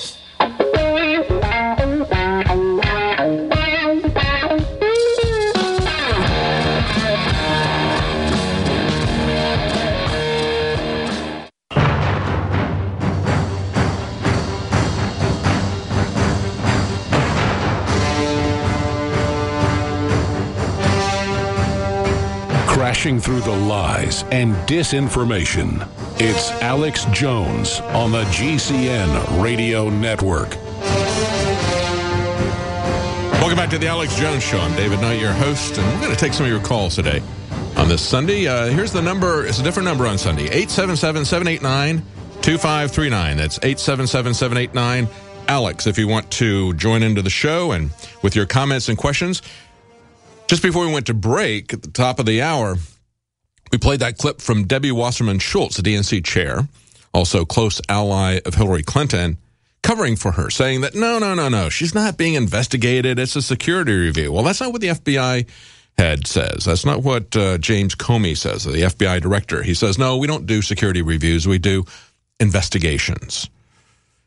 Crashing through the lies and disinformation. It's Alex Jones on the GCN Radio Network. Welcome back to the Alex Jones Show. I'm David Knight, your host, and we're going to take some of your calls today on this Sunday. Here's the number. It's a different number on Sunday. 877-789-2539. That's 877-789-ALEX if you want to join into the show and with your comments and questions. Just before we went to break, at the top of the hour, we played that clip from Debbie Wasserman Schultz, the DNC chair, also close ally of Hillary Clinton, covering for her, saying that no, she's not being investigated. It's a security review. Well, that's not what the FBI head says. That's not what James Comey says, the FBI director. He says, no, we don't do security reviews. We do investigations.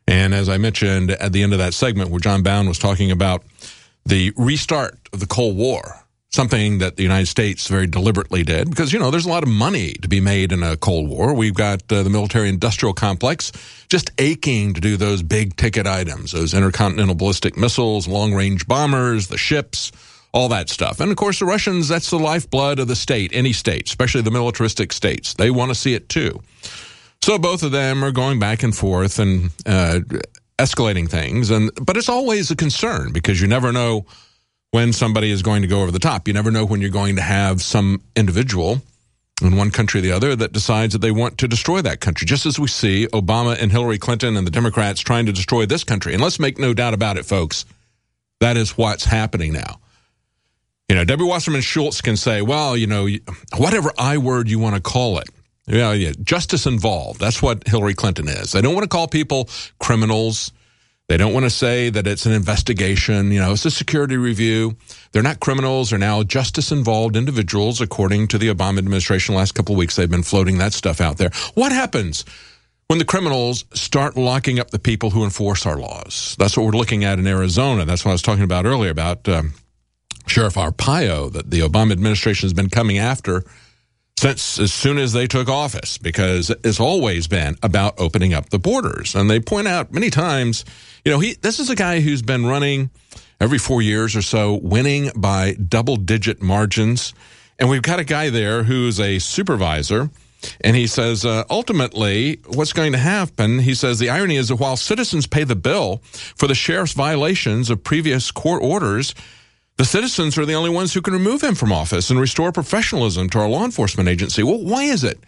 And as I mentioned at the end of that segment where John Bowne was talking about the restart of the Cold War, something that the United States very deliberately did because, there's a lot of money to be made in a Cold War. We've got the military-industrial complex just aching to do those big-ticket items, those intercontinental ballistic missiles, long-range bombers, the ships, all that stuff. And, of course, the Russians, that's the lifeblood of the state, any state, especially the militaristic states. They want to see it, too. So both of them are going back and forth and escalating things. But it's always a concern because you never know when somebody is going to go over the top. You never know when you're going to have some individual in one country or the other that decides that they want to destroy that country, just as we see Obama and Hillary Clinton and the Democrats trying to destroy this country. And let's make no doubt about it, folks. That is what's happening now. Debbie Wasserman Schultz can say, well, whatever I word you want to call it. Justice involved. That's what Hillary Clinton is. They don't want to call people criminals. They don't want to say that it's an investigation. It's a security review. They're not criminals. They're now justice-involved individuals, according to the Obama administration. The last couple of weeks, they've been floating that stuff out there. What happens when the criminals start locking up the people who enforce our laws? That's what we're looking at in Arizona. That's what I was talking about earlier about Sheriff Arpaio, that the Obama administration has been coming after since as soon as they took office, because it's always been about opening up the borders. And they point out many times, this is a guy who's been running every 4 years or so, winning by double-digit margins. And we've got a guy there who's a supervisor, and he says, ultimately, what's going to happen, he says, the irony is that while citizens pay the bill for the sheriff's violations of previous court orders, the citizens are the only ones who can remove him from office and restore professionalism to our law enforcement agency. Well, why is it,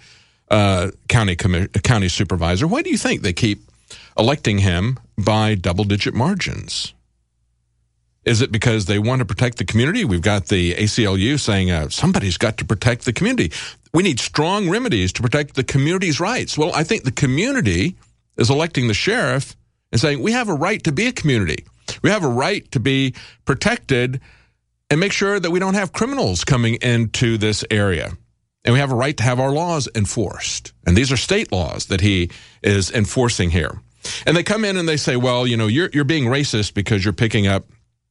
county supervisor? Why do you think they keep electing him by double-digit margins? Is it because they want to protect the community? We've got the ACLU saying somebody's got to protect the community. We need strong remedies to protect the community's rights. Well, I think the community is electing the sheriff and saying we have a right to be a community. We have a right to be protected and make sure that we don't have criminals coming into this area. And we have a right to have our laws enforced. And these are state laws that he is enforcing here. And they come in and they say, well, you're being racist because you're picking up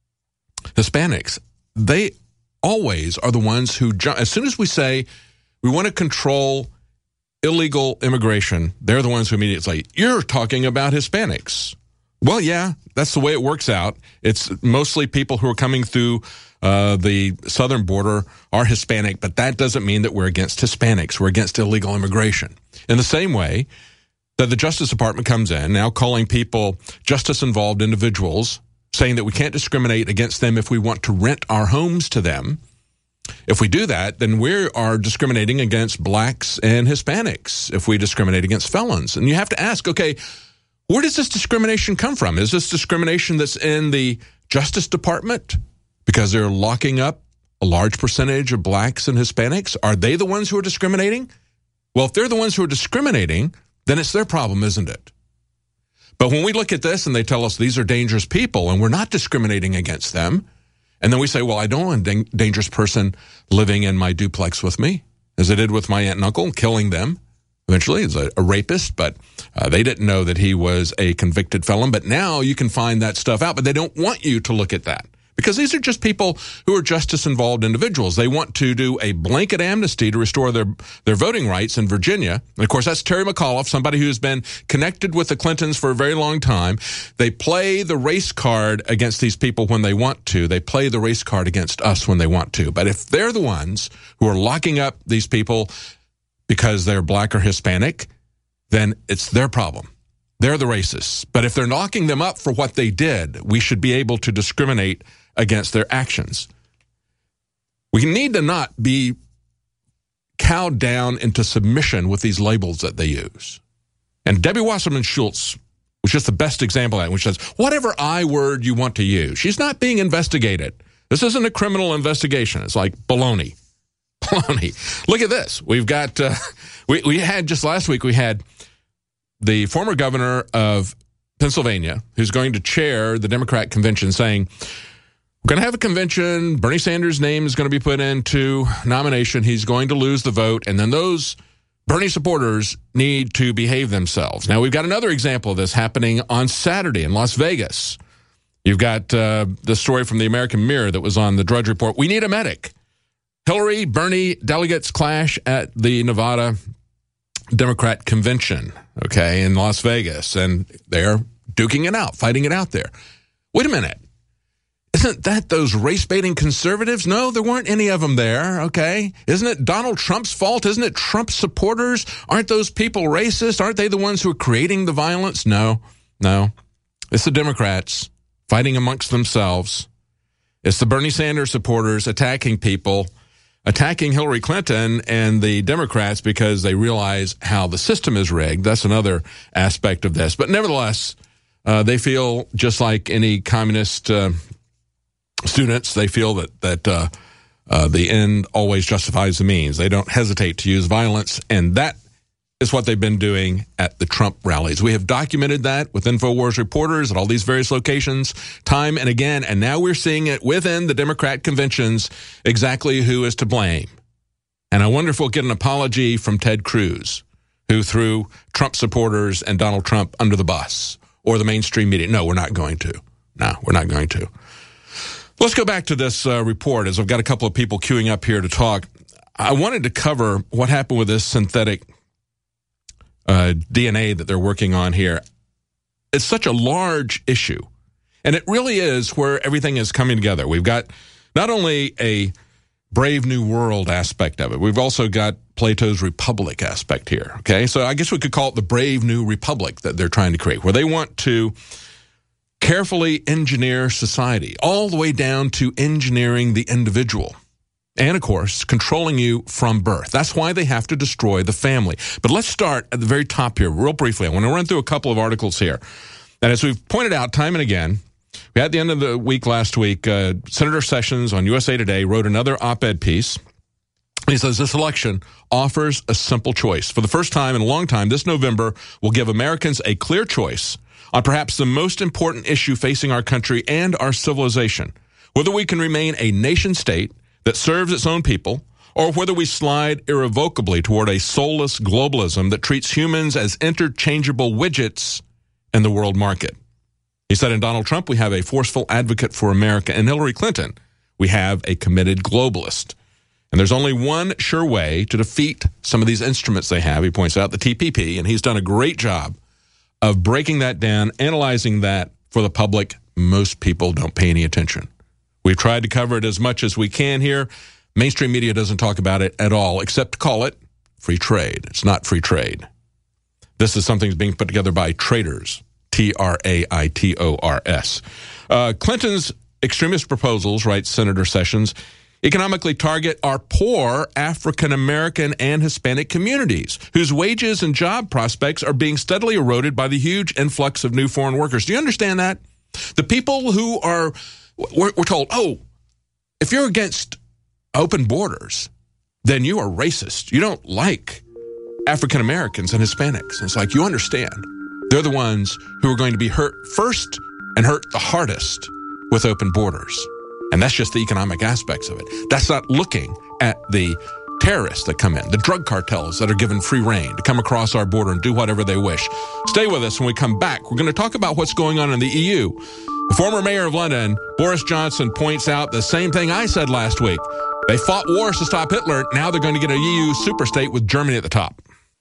Hispanics. They always are the ones who, as soon as we say we want to control illegal immigration, they're the ones who immediately say, you're talking about Hispanics. Well, yeah, that's the way it works out. It's mostly people who are coming through the southern border are Hispanic, but that doesn't mean that we're against Hispanics. We're against illegal immigration. In the same way that the Justice Department comes in, now calling people justice-involved individuals, saying that we can't discriminate against them if we want to rent our homes to them. If we do that, then we are discriminating against blacks and Hispanics if we discriminate against felons. And you have to ask, okay, where does this discrimination come from? Is this discrimination that's in the Justice Department because they're locking up a large percentage of blacks and Hispanics? Are they the ones who are discriminating? Well, if they're the ones who are discriminating, then it's their problem, isn't it? But when we look at this and they tell us these are dangerous people and we're not discriminating against them, and then we say, well, I don't want a dangerous person living in my duplex with me, as I did with my aunt and uncle, killing them. Eventually, he's a rapist, but they didn't know that he was a convicted felon. But now you can find that stuff out, but they don't want you to look at that. Because these are just people who are justice-involved individuals. They want to do a blanket amnesty to restore their voting rights in Virginia. And, of course, that's Terry McAuliffe, somebody who's been connected with the Clintons for a very long time. They play the race card against these people when they want to. They play the race card against us when they want to. But if they're the ones who are locking up these people because they're black or Hispanic, then it's their problem. They're the racists. But if they're locking them up for what they did, we should be able to discriminate against their actions. We need to not be cowed down into submission with these labels that they use. And Debbie Wasserman Schultz was just the best example of that, which says, whatever I word you want to use. She's not being investigated. This isn't a criminal investigation. It's like baloney. Baloney. Look at this. We've got, we had just last week, we had the former governor of Pennsylvania, who's going to chair the Democrat convention, saying, we're going to have a convention. Bernie Sanders' name is going to be put into nomination. He's going to lose the vote. And then those Bernie supporters need to behave themselves. Now, we've got another example of this happening on Saturday in Las Vegas. You've got the story from the American Mirror that was on the Drudge Report. We need a medic. Hillary, Bernie delegates clash at the Nevada Democrat convention, okay, in Las Vegas, and they're duking it out, fighting it out there. Wait a minute. Isn't that those race-baiting conservatives? No, there weren't any of them there, okay? Isn't it Donald Trump's fault? Isn't it Trump supporters? Aren't those people racist? Aren't they the ones who are creating the violence? No. It's the Democrats fighting amongst themselves. It's the Bernie Sanders supporters attacking people, attacking Hillary Clinton and the Democrats because they realize how the system is rigged. That's another aspect of this. But nevertheless, they feel just like any communist students, they feel that the end always justifies the means. They don't hesitate to use violence, and that is what they've been doing at the Trump rallies. We have documented that with InfoWars reporters at all these various locations time and again, and now we're seeing it within the Democrat conventions exactly who is to blame. And I wonder if we'll get an apology from Ted Cruz, who threw Trump supporters and Donald Trump under the bus, or the mainstream media. No, we're not going to. No, we're not going to. Let's go back to this report, as I've got a couple of people queuing up here to talk. I wanted to cover what happened with this synthetic DNA that they're working on here. It's such a large issue, and it really is where everything is coming together. We've got not only a Brave New World aspect of it, we've also got Plato's Republic aspect here, okay? So I guess we could call it the Brave New Republic that they're trying to create, where they want to carefully engineer society, all the way down to engineering the individual. And, of course, controlling you from birth. That's why they have to destroy the family. But let's start at the very top here, real briefly. I want to run through a couple of articles here. And as we've pointed out time and again, we had at the end of the week last week, Senator Sessions on USA Today wrote another op-ed piece. He says this election offers a simple choice. For the first time in a long time, this November will give Americans a clear choice on perhaps the most important issue facing our country and our civilization, whether we can remain a nation state that serves its own people, or whether we slide irrevocably toward a soulless globalism that treats humans as interchangeable widgets in the world market. He said in Donald Trump, we have a forceful advocate for America. In Hillary Clinton, we have a committed globalist. And there's only one sure way to defeat some of these instruments they have. He points out the TPP, and he's done a great job of breaking that down, analyzing that for the public. Most people don't pay any attention. We've tried to cover it as much as we can here. Mainstream media doesn't talk about it at all, except to call it free trade. It's not free trade. This is something that's being put together by traitors, Traitors. Clinton's extremist proposals, writes Senator Sessions, economically target our poor African-American and Hispanic communities, whose wages and job prospects are being steadily eroded by the huge influx of new foreign workers. Do you understand that? The people who are... We're told, if you're against open borders, then you are racist. You don't like African Americans and Hispanics. It's like, you understand. They're the ones who are going to be hurt first and hurt the hardest with open borders. And that's just the economic aspects of it. That's not looking at the terrorists that come in, the drug cartels that are given free rein to come across our border and do whatever they wish. Stay with us when we come back. We're going to talk about what's going on in the EU. The former mayor of London, Boris Johnson, points out the same thing I said last week. They fought wars to stop Hitler. Now they're going to get a EU superstate with Germany at the top.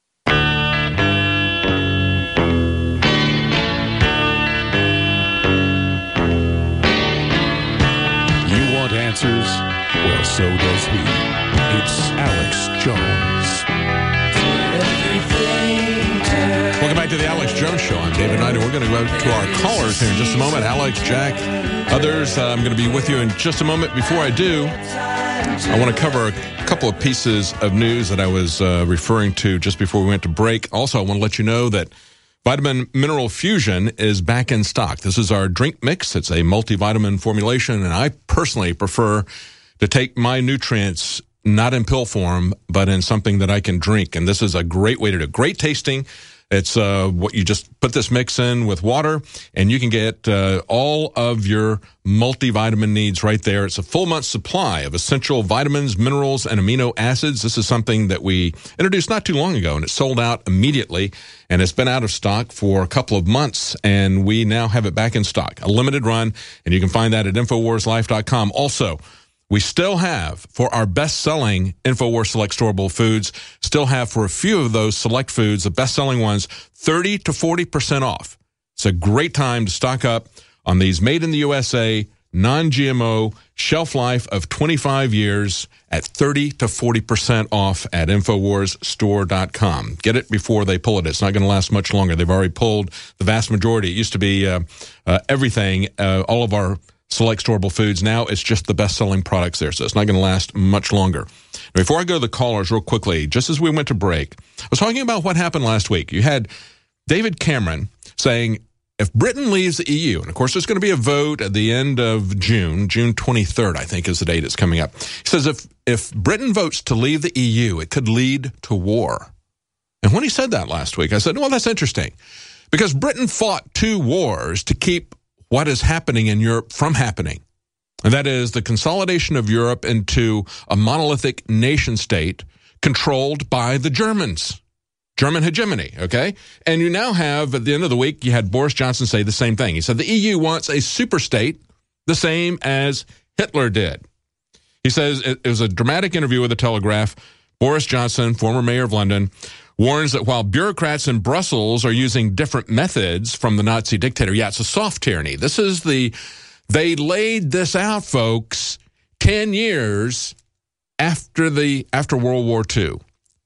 You want answers? Well, so does he. It's Alex Jones. Welcome back to the Alex Jones Show. I'm David Knight, and we're going to go to our callers here in just a moment. Alex, Jack, others. I'm going to be with you in just a moment. Before I do, I want to cover a couple of pieces of news that I was referring to just before we went to break. Also, I want to let you know that Vitamin Mineral Fusion is back in stock. This is our drink mix. It's a multivitamin formulation, and I personally prefer to take my nutrients not in pill form, but in something that I can drink. And this is a great way to do it. Great tasting. It's what you just put this mix in with water, and you can get all of your multivitamin needs right there. It's a full month's supply of essential vitamins, minerals, and amino acids. This is something that we introduced not too long ago, and it sold out immediately, and it's been out of stock for a couple of months, and we now have it back in stock. A limited run, and you can find that at InfoWarsLife.com. Also, we still have, for our best-selling InfoWars Select Storable Foods, still have for a few of those select foods, the best-selling ones, 30 to 40% off. It's a great time to stock up on these made in the USA, non-GMO, shelf life of 25 years at 30 to 40% off at InfoWarsStore.com. Get it before they pull it. It's not going to last much longer. They've already pulled the vast majority. It used to be everything, all of our select storable foods. Now it's just the best-selling products there, so it's not going to last much longer. Before I go to the callers real quickly, just as we went to break, I was talking about what happened last week. You had David Cameron saying, if Britain leaves the EU, and of course there's going to be a vote at the end of June 23rd, I think is the date it's coming up. He says if Britain votes to leave the EU, it could lead to war. And when he said that last week, I said, well, that's interesting, because Britain fought 2 wars to keep what is happening in Europe from happening. And that is the consolidation of Europe into a monolithic nation state controlled by the Germans. German hegemony, okay? And you now have, at the end of the week, you had Boris Johnson say the same thing. He said the EU wants a super state, the same as Hitler did. He says it was a dramatic interview with The Telegraph. Boris Johnson, former mayor of London, warns that while bureaucrats in Brussels are using different methods from the Nazi dictator, it's a soft tyranny. They laid this out, folks, 10 years after World War II.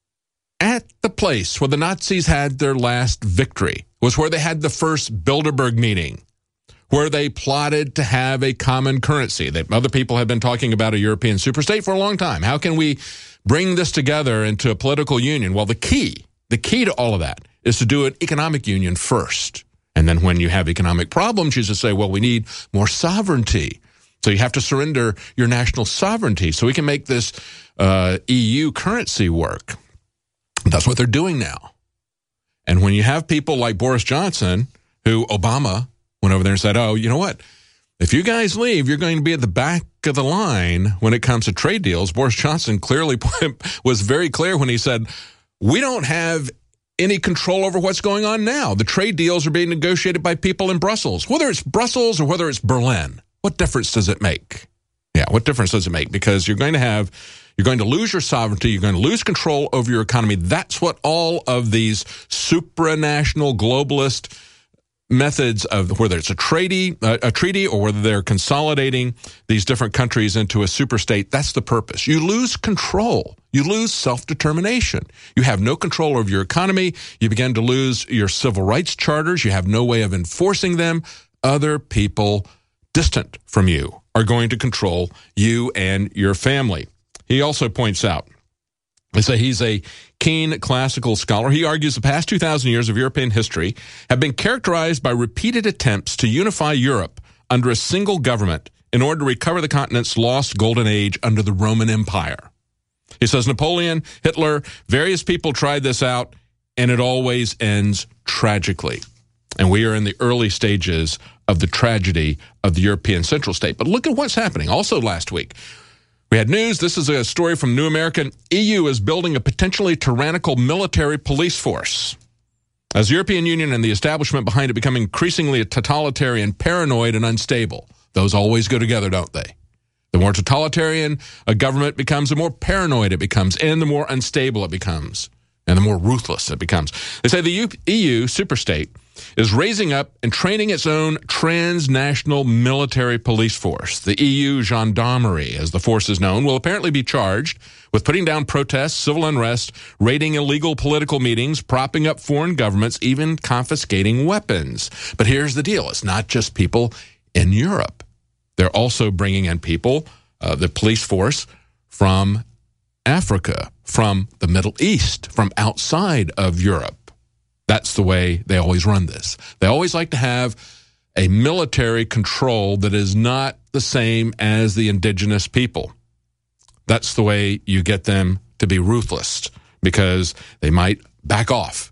At the place where the Nazis had their last victory was where they had the first Bilderberg meeting, where they plotted to have a common currency. That other people have been talking about a European superstate for a long time. How can we bring this together into a political union? Well, the key to all of that is to do an economic union first. And then when you have economic problems, you just say, well, we need more sovereignty. So you have to surrender your national sovereignty so we can make this EU currency work. That's what they're doing now. And when you have people like Boris Johnson, who Obama went over there and said, oh, you know what? If you guys leave, you're going to be at the back of the line when it comes to trade deals. Boris Johnson clearly was very clear when he said, we don't have any control over what's going on now. The trade deals are being negotiated by people in Brussels. Whether it's Brussels or whether it's Berlin, what difference does it make? Yeah, what difference does it make? Because you're going to lose your sovereignty. You're going to lose control over your economy. That's what all of these supranational globalist methods of, whether it's a treaty or whether they're consolidating these different countries into a superstate, that's the purpose. You lose control. You lose self-determination. You have no control over your economy. You begin to lose your civil rights charters. You have no way of enforcing them. Other people distant from you are going to control you and your family. He also points out, they say he's a keen classical scholar. He argues the past 2,000 years of European history have been characterized by repeated attempts to unify Europe under a single government in order to recover the continent's lost golden age under the Roman Empire. He says Napoleon, Hitler, various people tried this out, and it always ends tragically. And we are in the early stages of the tragedy of the European central state. But look at what's happening. Also last week, we had news. This is a story from New American. EU is building a potentially tyrannical military police force. As the European Union and the establishment behind it become increasingly totalitarian, paranoid, and unstable. Those always go together, don't they? The more totalitarian a government becomes, the more paranoid it becomes, and the more unstable it becomes, and the more ruthless it becomes. They say the EU superstate is raising up and training its own transnational military police force. The EU Gendarmerie, as the force is known, will apparently be charged with putting down protests, civil unrest, raiding illegal political meetings, propping up foreign governments, even confiscating weapons. But here's the deal. It's not just people in Europe. They're also bringing in people, the police force, from Africa, from the Middle East, from outside of Europe. That's the way they always run this. They always like to have a military control that is not the same as the indigenous people. That's the way you get them to be ruthless, because they might back off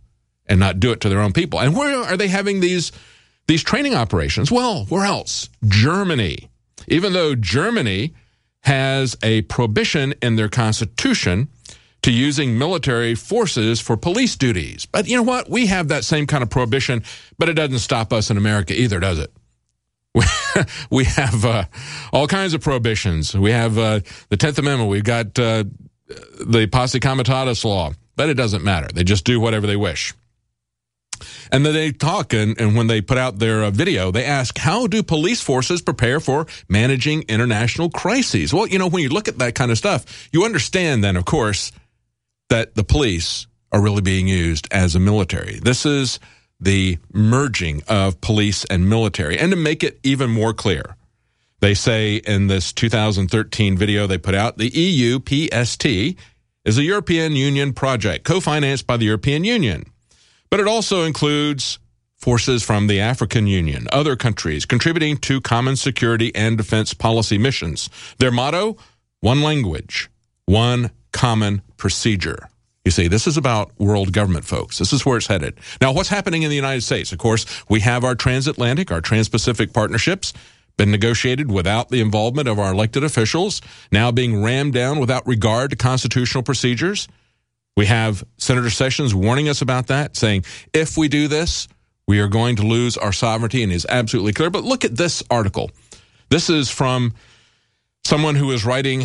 and not do it to their own people. And where are they having these training operations? Well, where else? Germany. Even though Germany has a prohibition in their constitution to using military forces for police duties. But you know what? We have that same kind of prohibition, but it doesn't stop us in America either, does it? We have all kinds of prohibitions. We have the 10th Amendment. We've got the Posse Comitatus law, but it doesn't matter. They just do whatever they wish. And then they talk, and when they put out their video, they ask, how do police forces prepare for managing international crises? Well, you know, when you look at that kind of stuff, you understand then, of course, that the police are really being used as a military. This is the merging of police and military. And to make it even more clear, they say in this 2013 video they put out, the EU PST is a European Union project co-financed by the European Union. But it also includes forces from the African Union, other countries contributing to common security and defense policy missions. Their motto, one language, one common procedure. You see, this is about world government, folks. This is where it's headed. Now, what's happening in the United States? Of course, we have our transatlantic, our trans-Pacific partnerships, been negotiated without the involvement of our elected officials, now being rammed down without regard to constitutional procedures. We have Senator Sessions warning us about that, saying, if we do this, we are going to lose our sovereignty, and is absolutely clear. But look at this article. This is from someone who is writing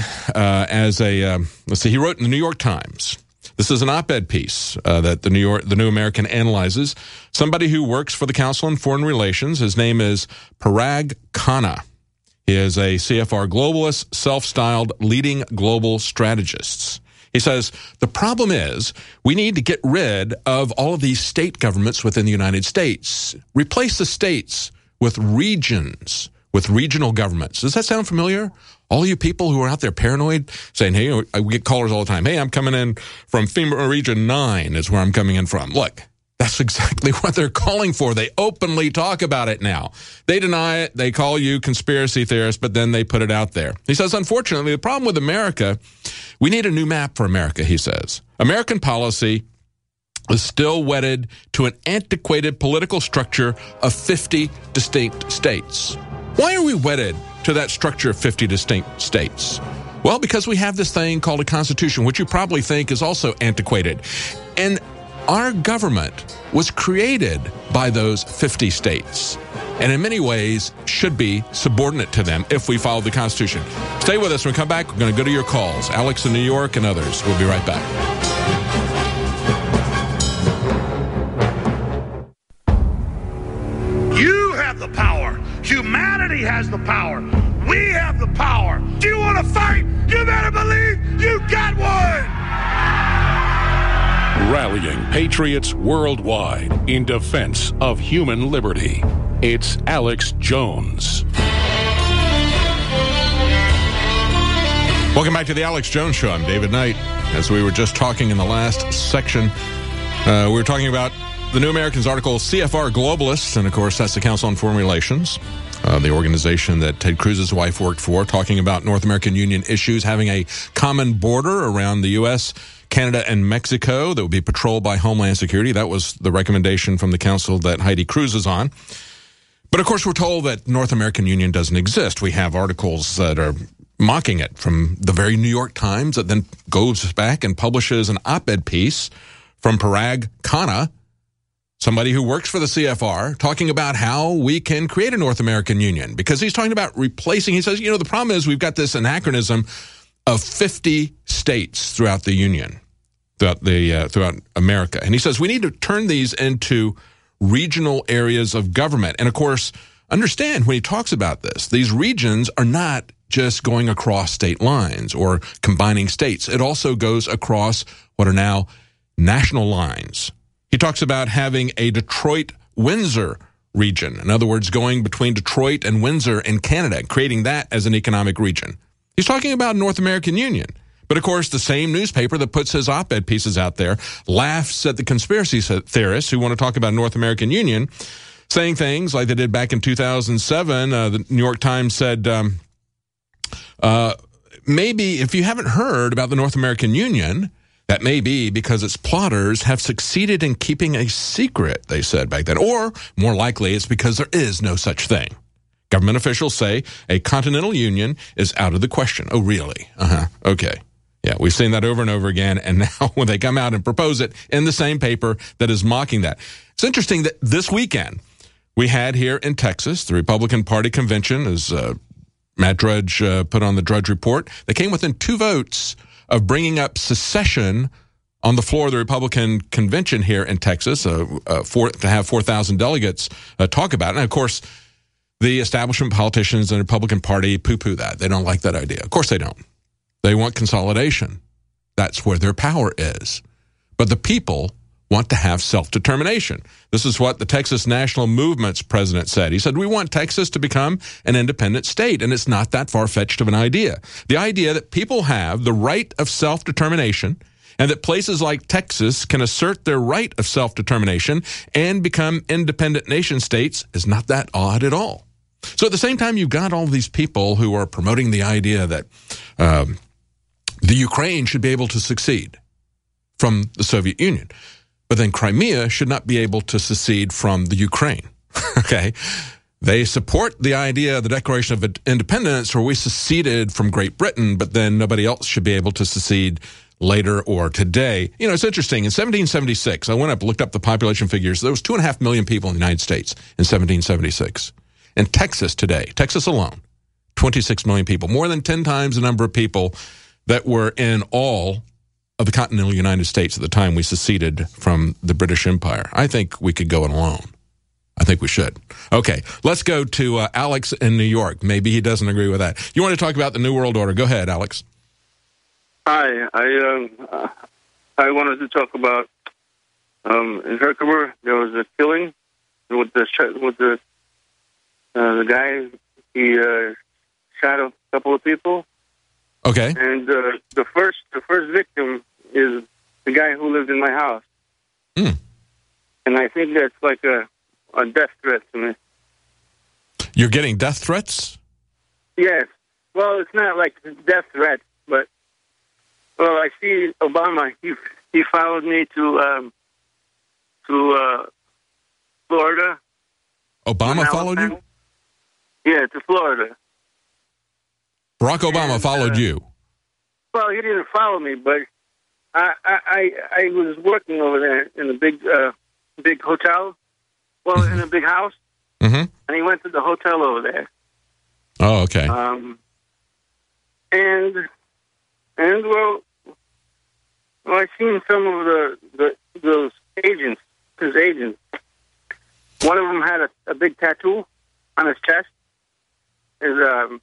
he wrote in the New York Times. This is an op-ed piece that the New American analyzes. Somebody who works for the Council on Foreign Relations. His name is Parag Khanna. He is a CFR globalist, self-styled leading global strategist. He says, the problem is we need to get rid of all of these state governments within the United States. Replace the states with regions, with regional governments. Does that sound familiar? All you people who are out there paranoid saying, hey, we get callers all the time. Hey, I'm coming in from FEMA Region 9 is where I'm coming in from. Look, that's exactly what they're calling for. They openly talk about it now. They deny it. They call you conspiracy theorists, but then they put it out there. He says, unfortunately, the problem with America, we need a new map for America, he says. American policy is still wedded to an antiquated political structure of 50 distinct states. Why are we wedded to that structure of 50 distinct states? Well, because we have this thing called a constitution, which you probably think is also antiquated. And our government was created by those 50 states, and in many ways should be subordinate to them if we follow the Constitution. Stay with us. When we come back, we're going to go to your calls. Alex in New York and others. We'll be right back. You have the power. Humanity has the power. We have the power. Do you want to fight? You better believe you got one. Rallying patriots worldwide in defense of human liberty. It's Alex Jones. Welcome back to the Alex Jones Show. I'm David Knight. As we were just talking in the last section, we were talking about the New Americans article, CFR Globalists, and of course that's the Council on Foreign Relations, the organization that Ted Cruz's wife worked for, talking about North American Union issues, having a common border around the U.S., Canada, and Mexico that would be patrolled by Homeland Security. That was the recommendation from the council that Heidi Cruz is on. But of course, we're told that North American Union doesn't exist. We have articles that are mocking it from the very New York Times that then goes back and publishes an op-ed piece from Parag Khanna, somebody who works for the CFR, talking about how we can create a North American Union. Because he's talking about replacing, he says, you know, the problem is we've got this anachronism of 50 states throughout the Union, throughout America. And he says we need to turn these into regional areas of government. And of course, understand when he talks about this, these regions are not just going across state lines or combining states. It also goes across what are now national lines. He talks about having a Detroit-Windsor region. In other words, going between Detroit and Windsor in Canada, creating that as an economic region. He's talking about North American Union. But of course, the same newspaper that puts his op-ed pieces out there laughs at the conspiracy theorists who want to talk about North American Union, saying things like they did back in 2007. The New York Times said, maybe if you haven't heard about the North American Union, That may be because its plotters have succeeded in keeping a secret, they said back then. Or, more likely, it's because there is no such thing. Government officials say a continental union is out of the question. Oh, really? Okay. Yeah, we've seen that over and over again, and now when they come out and propose it in the same paper that is mocking that. It's interesting that this weekend we had here in Texas, the Republican Party convention, as Matt Drudge put on the Drudge Report. They came within 2 votes of bringing up secession on the floor of the Republican convention here in Texas, to have 4,000 delegates talk about it. And, of course, the establishment politicians and the Republican Party poo-poo that. They don't like that idea. Of course they don't. They want consolidation. That's where their power is. But the people want to have self-determination. This is what the Texas National Movement's president said. He said, we want Texas to become an independent state, and it's not that far-fetched of an idea. The idea that people have the right of self-determination and that places like Texas can assert their right of self-determination and become independent nation states is not that odd at all. So at the same time, you've got all these people who are promoting the idea that the Ukraine should be able to secede from the Soviet Union. But then Crimea should not be able to secede from the Ukraine. Okay? They support the idea of the Declaration of Independence where we seceded from Great Britain, but then nobody else should be able to secede later or today. You know, it's interesting. In 1776, I went up, looked up the population figures. There was 2.5 million people in the United States in 1776. In Texas today, Texas alone, 26 million people, more than 10 times the number of people that were in all of the continental United States at the time we seceded from the British Empire. I think we could go it alone. I think we should. Okay, let's go to Alex in New York. Maybe he doesn't agree with that. You want to talk about the New World Order? Go ahead, Alex. Hi, I wanted to talk about in Herkimer there was a killing with the guy. He shot a couple of people. Okay. And the first victim is the guy who lived in my house. And I think that's like a death threat to me. You're getting death threats? Yes. Well, it's not like death threats, but I see Obama. He followed me to Florida. Obama followed you? Yeah, to Florida. Barack Obama followed you. Well, he didn't follow me, but I was working over there in a big hotel. Well, in a big house. And he went to the hotel over there. Oh, okay. And I seen some of those agents, his agents. One of them had a big tattoo on his chest. His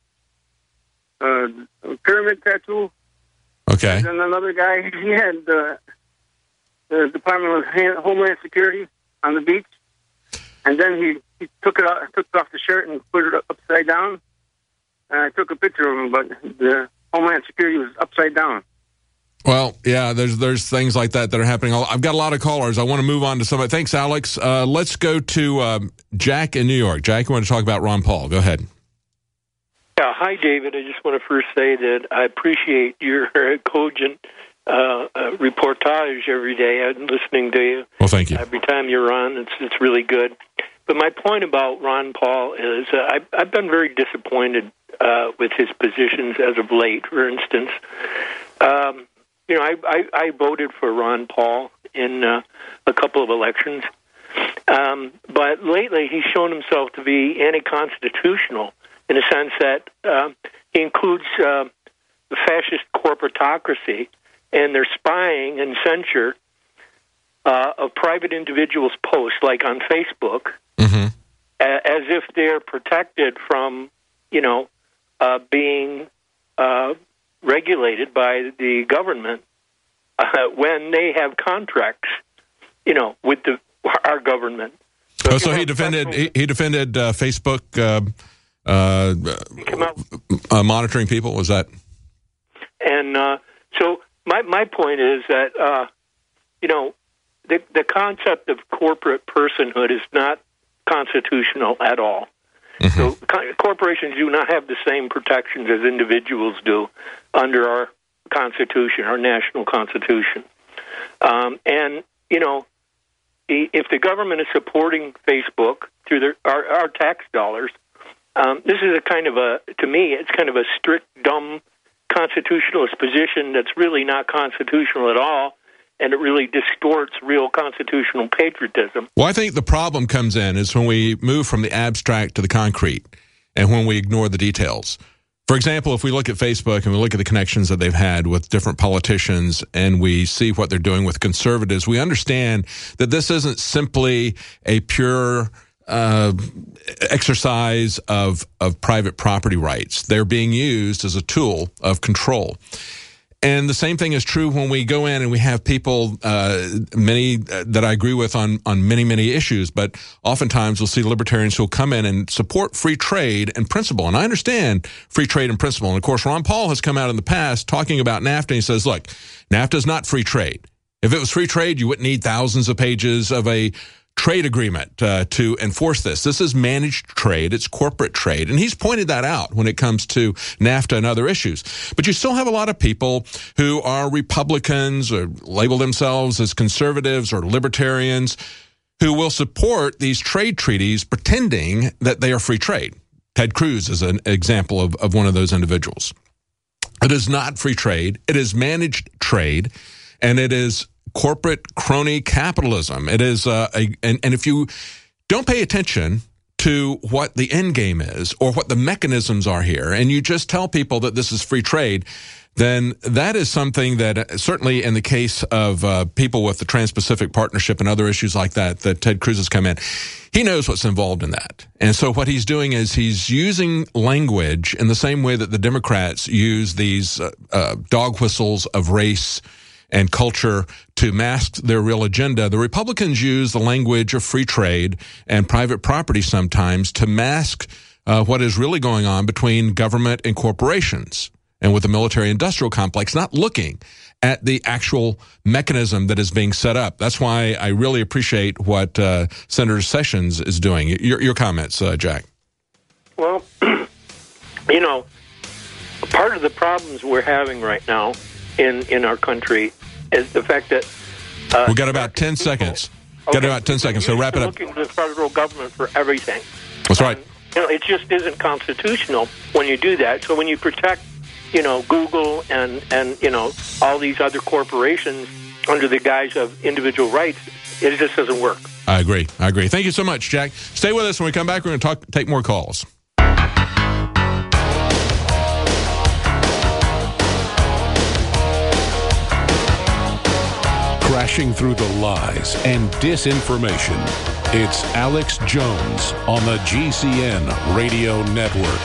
a pyramid tattoo. Okay. And then another guy, he had the Department of Homeland Security on the beach. And then he took off the shirt and put it upside down. And I took a picture of him, but the Homeland Security was upside down. Well, yeah, there's things like that are happening. I've got a lot of callers. I want to move on to somebody. Thanks, Alex. Let's go to Jack in New York. Jack, you want to talk about Ron Paul. Go ahead. Yeah, hi, David. I just want to first say that I appreciate your cogent reportage every day. I'm listening to you. Well, thank you. Every time you're on, it's really good. But my point about Ron Paul is I've been very disappointed with his positions as of late. For instance, I voted for Ron Paul in a couple of elections. But lately he's shown himself to be anti-constitutional in a sense that he includes the fascist corporatocracy and their spying and censure of private individuals' posts, like on Facebook, as if they're protected from, being regulated by the government when they have contracts, with our government. So he defended Facebook monitoring people. Was that? And so my point is that the concept of corporate personhood is not constitutional at all. So corporations do not have the same protections as individuals do under our Constitution, our national Constitution. And, you know, if the government is supporting Facebook through our tax dollars, this is to me, it's kind of a strict, dumb constitutionalist position that's really not constitutional at all, and it really distorts real constitutional patriotism. Well, I think the problem comes in is when we move from the abstract to the concrete and when we ignore the details. For example, if we look at Facebook and we look at the connections that they've had with different politicians and we see what they're doing with conservatives, we understand that this isn't simply a pure exercise of private property rights. They're being used as a tool of control. And the same thing is true when we go in and we have people, many that I agree with on many, many issues, but oftentimes we'll see libertarians who will come in and support free trade and principle. And I understand free trade and principle. And of course, Ron Paul has come out in the past talking about NAFTA. And he says, look, NAFTA is not free trade. If it was free trade, you wouldn't need thousands of pages of a trade agreement to enforce this. This is managed trade. It's corporate trade. And he's pointed that out when it comes to NAFTA and other issues. But you still have a lot of people who are Republicans or label themselves as conservatives or libertarians who will support these trade treaties pretending that they are free trade. Ted Cruz is an example of one of those individuals. It is not free trade. It is managed trade, and it is corporate crony capitalism. It is, and if you don't pay attention to what the end game is or what the mechanisms are here, and you just tell people that this is free trade, then that is something that certainly in the case of people with the Trans-Pacific Partnership and other issues like that Ted Cruz has come in, he knows what's involved in that. And so what he's doing is he's using language in the same way that the Democrats use these dog whistles of race and culture to mask their real agenda. The Republicans use the language of free trade and private property sometimes to mask what is really going on between government and corporations and with the military-industrial complex, not looking at the actual mechanism that is being set up. That's why I really appreciate what Senator Sessions is doing. Your comments, Jack. Well, you know, part of the problems we're having right now in our country is the fact that we've got about 10 seconds. Got about 10 seconds, so wrap it up. Looking to the federal government for everything. That's right. You know, it just isn't constitutional when you do that. So when you protect, you know, Google and you know, all these other corporations under the guise of individual rights, it just doesn't work. I agree. Thank you so much, Jack. Stay with us. When we come back, we're going to take more calls. Crashing through the lies and disinformation. It's Alex Jones on the GCN Radio Network.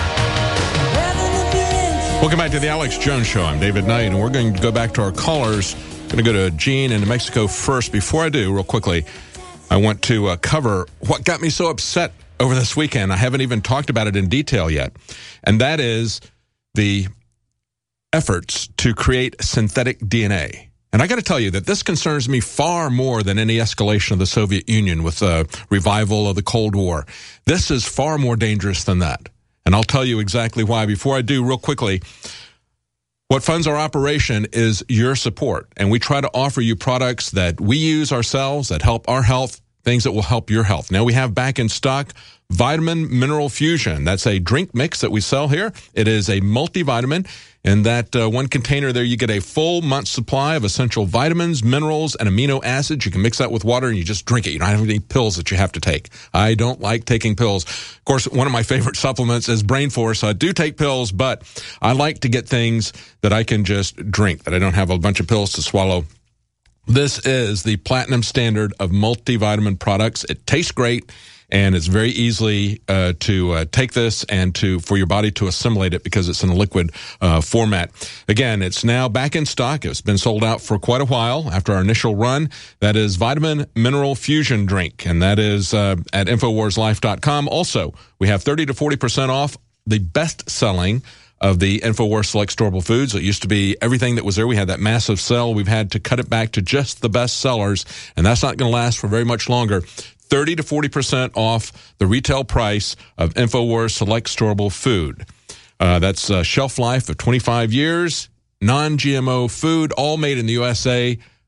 Welcome back to the Alex Jones Show. I'm David Knight, and we're going to go back to our callers. I'm going to go to Gene in New Mexico first. Before I do, real quickly, I want to cover what got me so upset over this weekend. I haven't even talked about it in detail yet, and that is the efforts to create synthetic DNA. And I got to tell you that this concerns me far more than any escalation of the Soviet Union with the revival of the Cold War. This is far more dangerous than that. And I'll tell you exactly why. Before I do, real quickly, what funds our operation is your support. And we try to offer you products that we use ourselves, that help our health, things that will help your health. Now we have back in stock Vitamin Mineral Fusion. That's a drink mix that we sell here. It is a multivitamin. In that one container there, you get a full month's supply of essential vitamins, minerals, and amino acids. You can mix that with water and you just drink it. You don't have any pills that you have to take. I don't like taking pills. Of course, one of my favorite supplements is Brain Force. I do take pills, but I like to get things that I can just drink, that I don't have a bunch of pills to swallow. This is the platinum standard of multivitamin products. It tastes great. And it's very easily to take this and for your body to assimilate it because it's in a liquid format. Again, it's now back in stock. It's been sold out for quite a while after our initial run. That is Vitamin Mineral Fusion Drink, and that is at InfoWarsLife.com. Also, we have 30 to 40% off the best-selling of the InfoWars Select Storable Foods. It used to be everything that was there. We had that massive sale. We've had to cut it back to just the best sellers, and that's not going to last for very much longer. 30 to 40% off the retail price of InfoWars Select Storable Food. That's a shelf life of 25 years, non-GMO food, all made in the USA,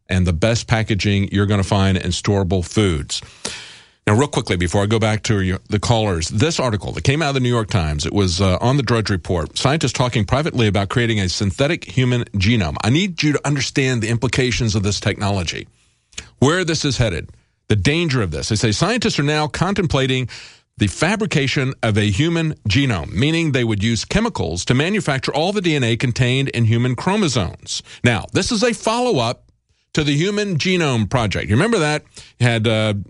and the best packaging you're going to find in storable foods. Now, real quickly, before I go back to the callers, this article that came out of the New York Times, it was on the Drudge Report, scientists talking privately about creating a synthetic human genome. I need you to understand the implications of this technology, where this is headed, the danger of this. They say scientists are now contemplating the fabrication of a human genome, meaning they would use chemicals to manufacture all the DNA contained in human chromosomes. Now, this is a follow-up to the Human Genome Project. You remember that? You had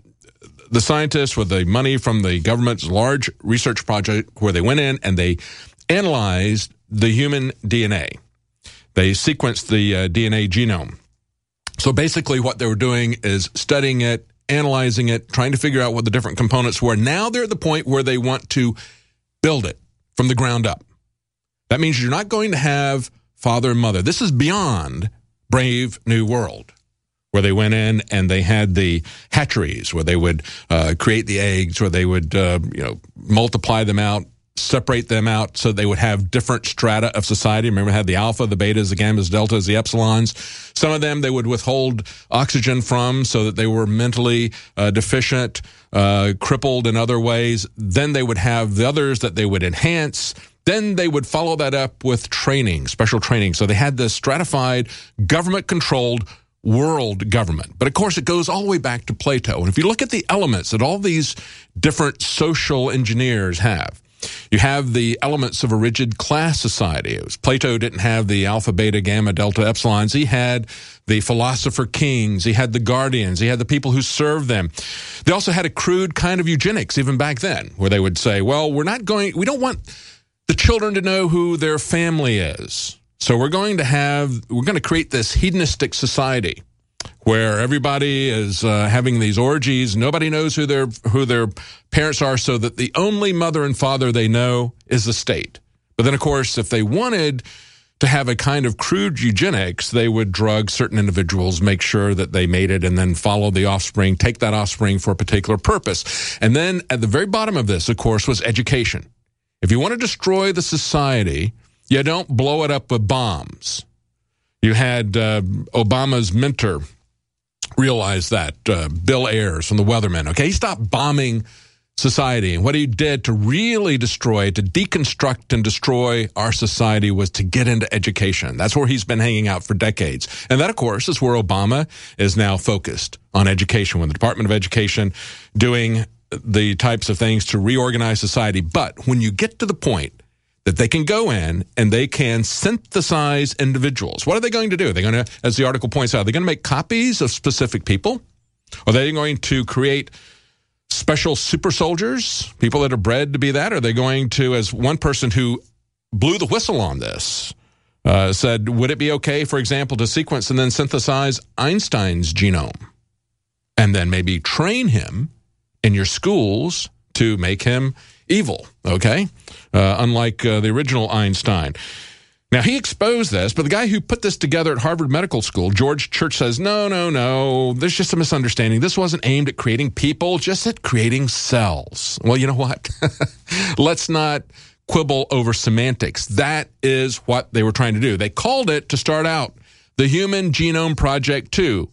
the scientists with the money from the government's large research project where they went in and they analyzed the human DNA. They sequenced the DNA genome. So basically what they were doing is studying it, analyzing it, trying to figure out what the different components were. Now they're at the point where they want to build it from the ground up. That means you're not going to have father and mother. This is beyond Brave New World, where they went in and they had the hatcheries where they would create the eggs, where they would multiply them out, separate them out so they would have different strata of society. Remember, they had the alpha, the betas, the gammas, deltas, the epsilons. Some of them they would withhold oxygen from so that they were mentally deficient, crippled in other ways. Then they would have the others that they would enhance. Then they would follow that up with training, special training. So they had this stratified, government-controlled world government. But of course, it goes all the way back to Plato. And if you look at the elements that all these different social engineers have, you have the elements of a rigid class society. Plato didn't have the alpha, beta, gamma, delta, epsilons. He had the philosopher kings. He had the guardians. He had the people who served them. They also had a crude kind of eugenics even back then, where they would say, well, we don't want the children to know who their family is. So we're going to create this hedonistic society where everybody is having these orgies. Nobody knows who their parents are, so that the only mother and father they know is the state. But then, of course, if they wanted to have a kind of crude eugenics, they would drug certain individuals, make sure that they made it, and then follow the offspring, take that offspring for a particular purpose. And then at the very bottom of this, of course, was education. If you want to destroy the society, you don't blow it up with bombs. You had Obama's mentor realize that, Bill Ayers from the Weathermen. Okay, he stopped bombing society. And what he did to really destroy, to deconstruct and destroy our society, was to get into education. That's where he's been hanging out for decades. And that, of course, is where Obama is now focused on education, with the Department of Education doing the types of things to reorganize society. But when you get to the point that they can go in and they can synthesize individuals, what are they going to do? They're going to, as the article points out, they're going to make copies of specific people? Are they going to create special super soldiers, people that are bred to be that? Are they going to, as one person who blew the whistle on this, said, would it be okay, for example, to sequence and then synthesize Einstein's genome and then maybe train him in your schools to make him evil, okay? Unlike the original Einstein. Now, he exposed this, but the guy who put this together at Harvard Medical School, George Church, says, no, there's just a misunderstanding. This wasn't aimed at creating people, just at creating cells. Well, you know what? Let's not quibble over semantics. That is what they were trying to do. They called it, to start out, the Human Genome Project 2,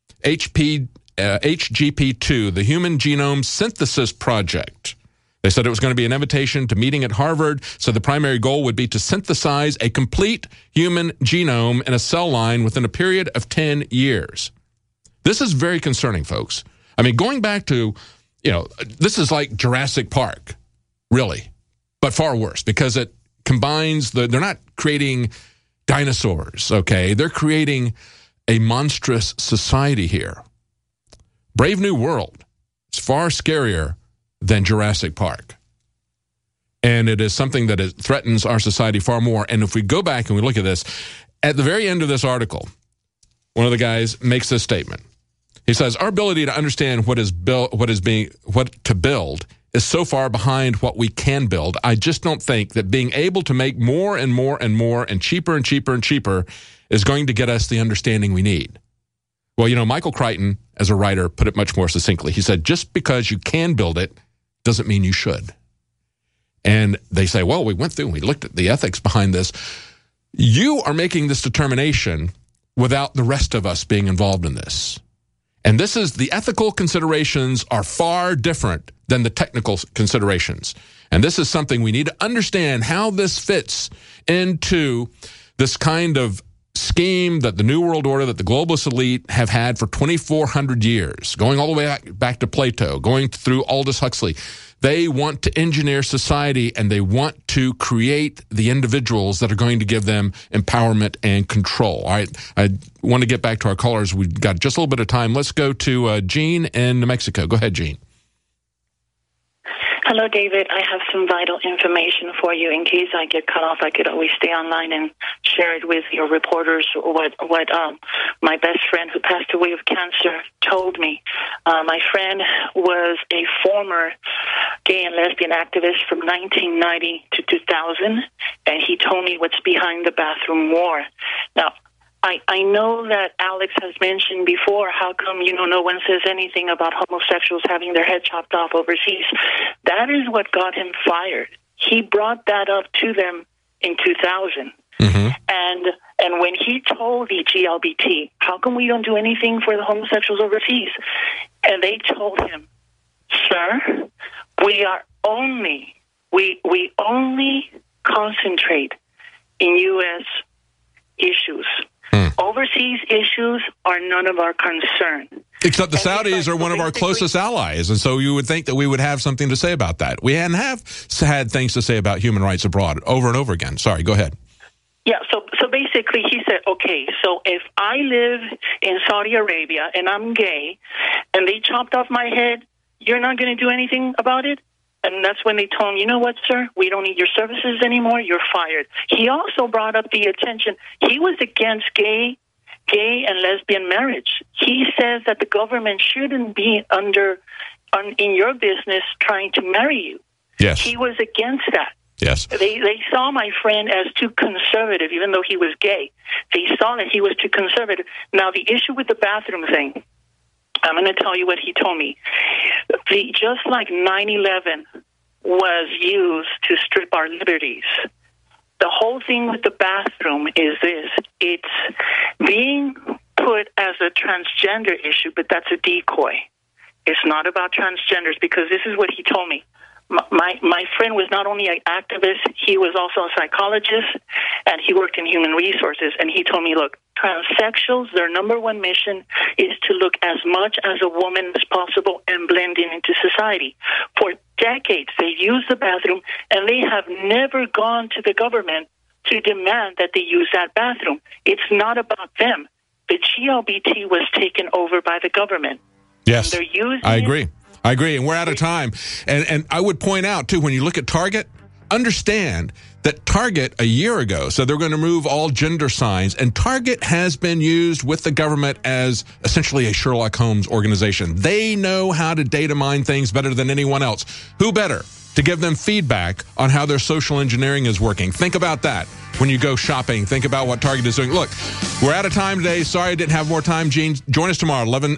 HGP2, the Human Genome Synthesis Project. They said it was going to be an invitation to meeting at Harvard, so the primary goal would be to synthesize a complete human genome in a cell line within a period of 10 years. This is very concerning, folks. I mean, going back to, this is like Jurassic Park, really, but far worse, because it combines they're not creating dinosaurs, okay? They're creating a monstrous society here. Brave New World is far scarier than Jurassic Park. And it is something that threatens our society far more. And if we go back and we look at this, at the very end of this article, one of the guys makes this statement. He says, our ability to understand what to build is so far behind what we can build. I just don't think that being able to make more and more and more and cheaper and cheaper and cheaper is going to get us the understanding we need. Well, Michael Crichton, as a writer, put it much more succinctly. He said, just because you can build it doesn't mean you should. And they say, well, we went through and we looked at the ethics behind this. You are making this determination without the rest of us being involved in this. And this is, the ethical considerations are far different than the technical considerations. And this is something we need to understand how this fits into this kind of scheme that the New World Order, that the globalist elite have had for 2,400 years, going all the way back to Plato, going through Aldous Huxley. They want to engineer society, and they want to create the individuals that are going to give them empowerment and control. All right, I want to get back to our callers. We've got just a little bit of time. Let's go to Jean in New Mexico. Go ahead, Jean. Hello, David. I have some vital information for you. In case I get cut off, I could always stay online and share it with your reporters. What my best friend who passed away of cancer told me. My friend was a former gay and lesbian activist from 1990 to 2000, and he told me what's behind the bathroom war. Now, I know that Alex has mentioned before, how come, no one says anything about homosexuals having their head chopped off overseas? That is what got him fired. He brought that up to them in 2000. Mm-hmm. And when he told the GLBT, how come we don't do anything for the homosexuals overseas? And they told him, sir, we only concentrate in U.S. issues. Overseas issues are none of our concern. Except the Saudis are one of our closest allies, and so you would think that we would have something to say about that. We have had things to say about human rights abroad over and over again. Sorry, go ahead. Yeah, so basically he said, okay, so if I live in Saudi Arabia and I'm gay and they chopped off my head, you're not going to do anything about it? And that's when they told him, you know what, sir, we don't need your services anymore, you're fired. He also brought up the attention, he was against gay and lesbian marriage. He says that the government shouldn't be in your business trying to marry you. Yes. He was against that. Yes. They saw my friend as too conservative, even though he was gay. They saw that he was too conservative. Now, the issue with the bathroom thing, I'm going to tell you what he told me. Just like 9/11 was used to strip our liberties, the whole thing with the bathroom is this. It's being put as a transgender issue, but that's a decoy. It's not about transgenders, because this is what he told me. My friend was not only an activist, he was also a psychologist, and he worked in human resources. And he told me, look, transsexuals, their number one mission is to look as much as a woman as possible and blend in into society. For decades, they used the bathroom, and they have never gone to the government to demand that they use that bathroom. It's not about them. The GLBT was taken over by the government. Yes, they're using I agree. I agree, and we're out of time. And I would point out, too, when you look at Target, understand that Target a year ago said they're going to remove all gender signs, and Target has been used with the government as essentially a Sherlock Holmes organization. They know how to data mine things better than anyone else. Who better to give them feedback on how their social engineering is working? Think about that when you go shopping. Think about what Target is doing. Look, we're out of time today. Sorry I didn't have more time, Gene. Join us tomorrow, 11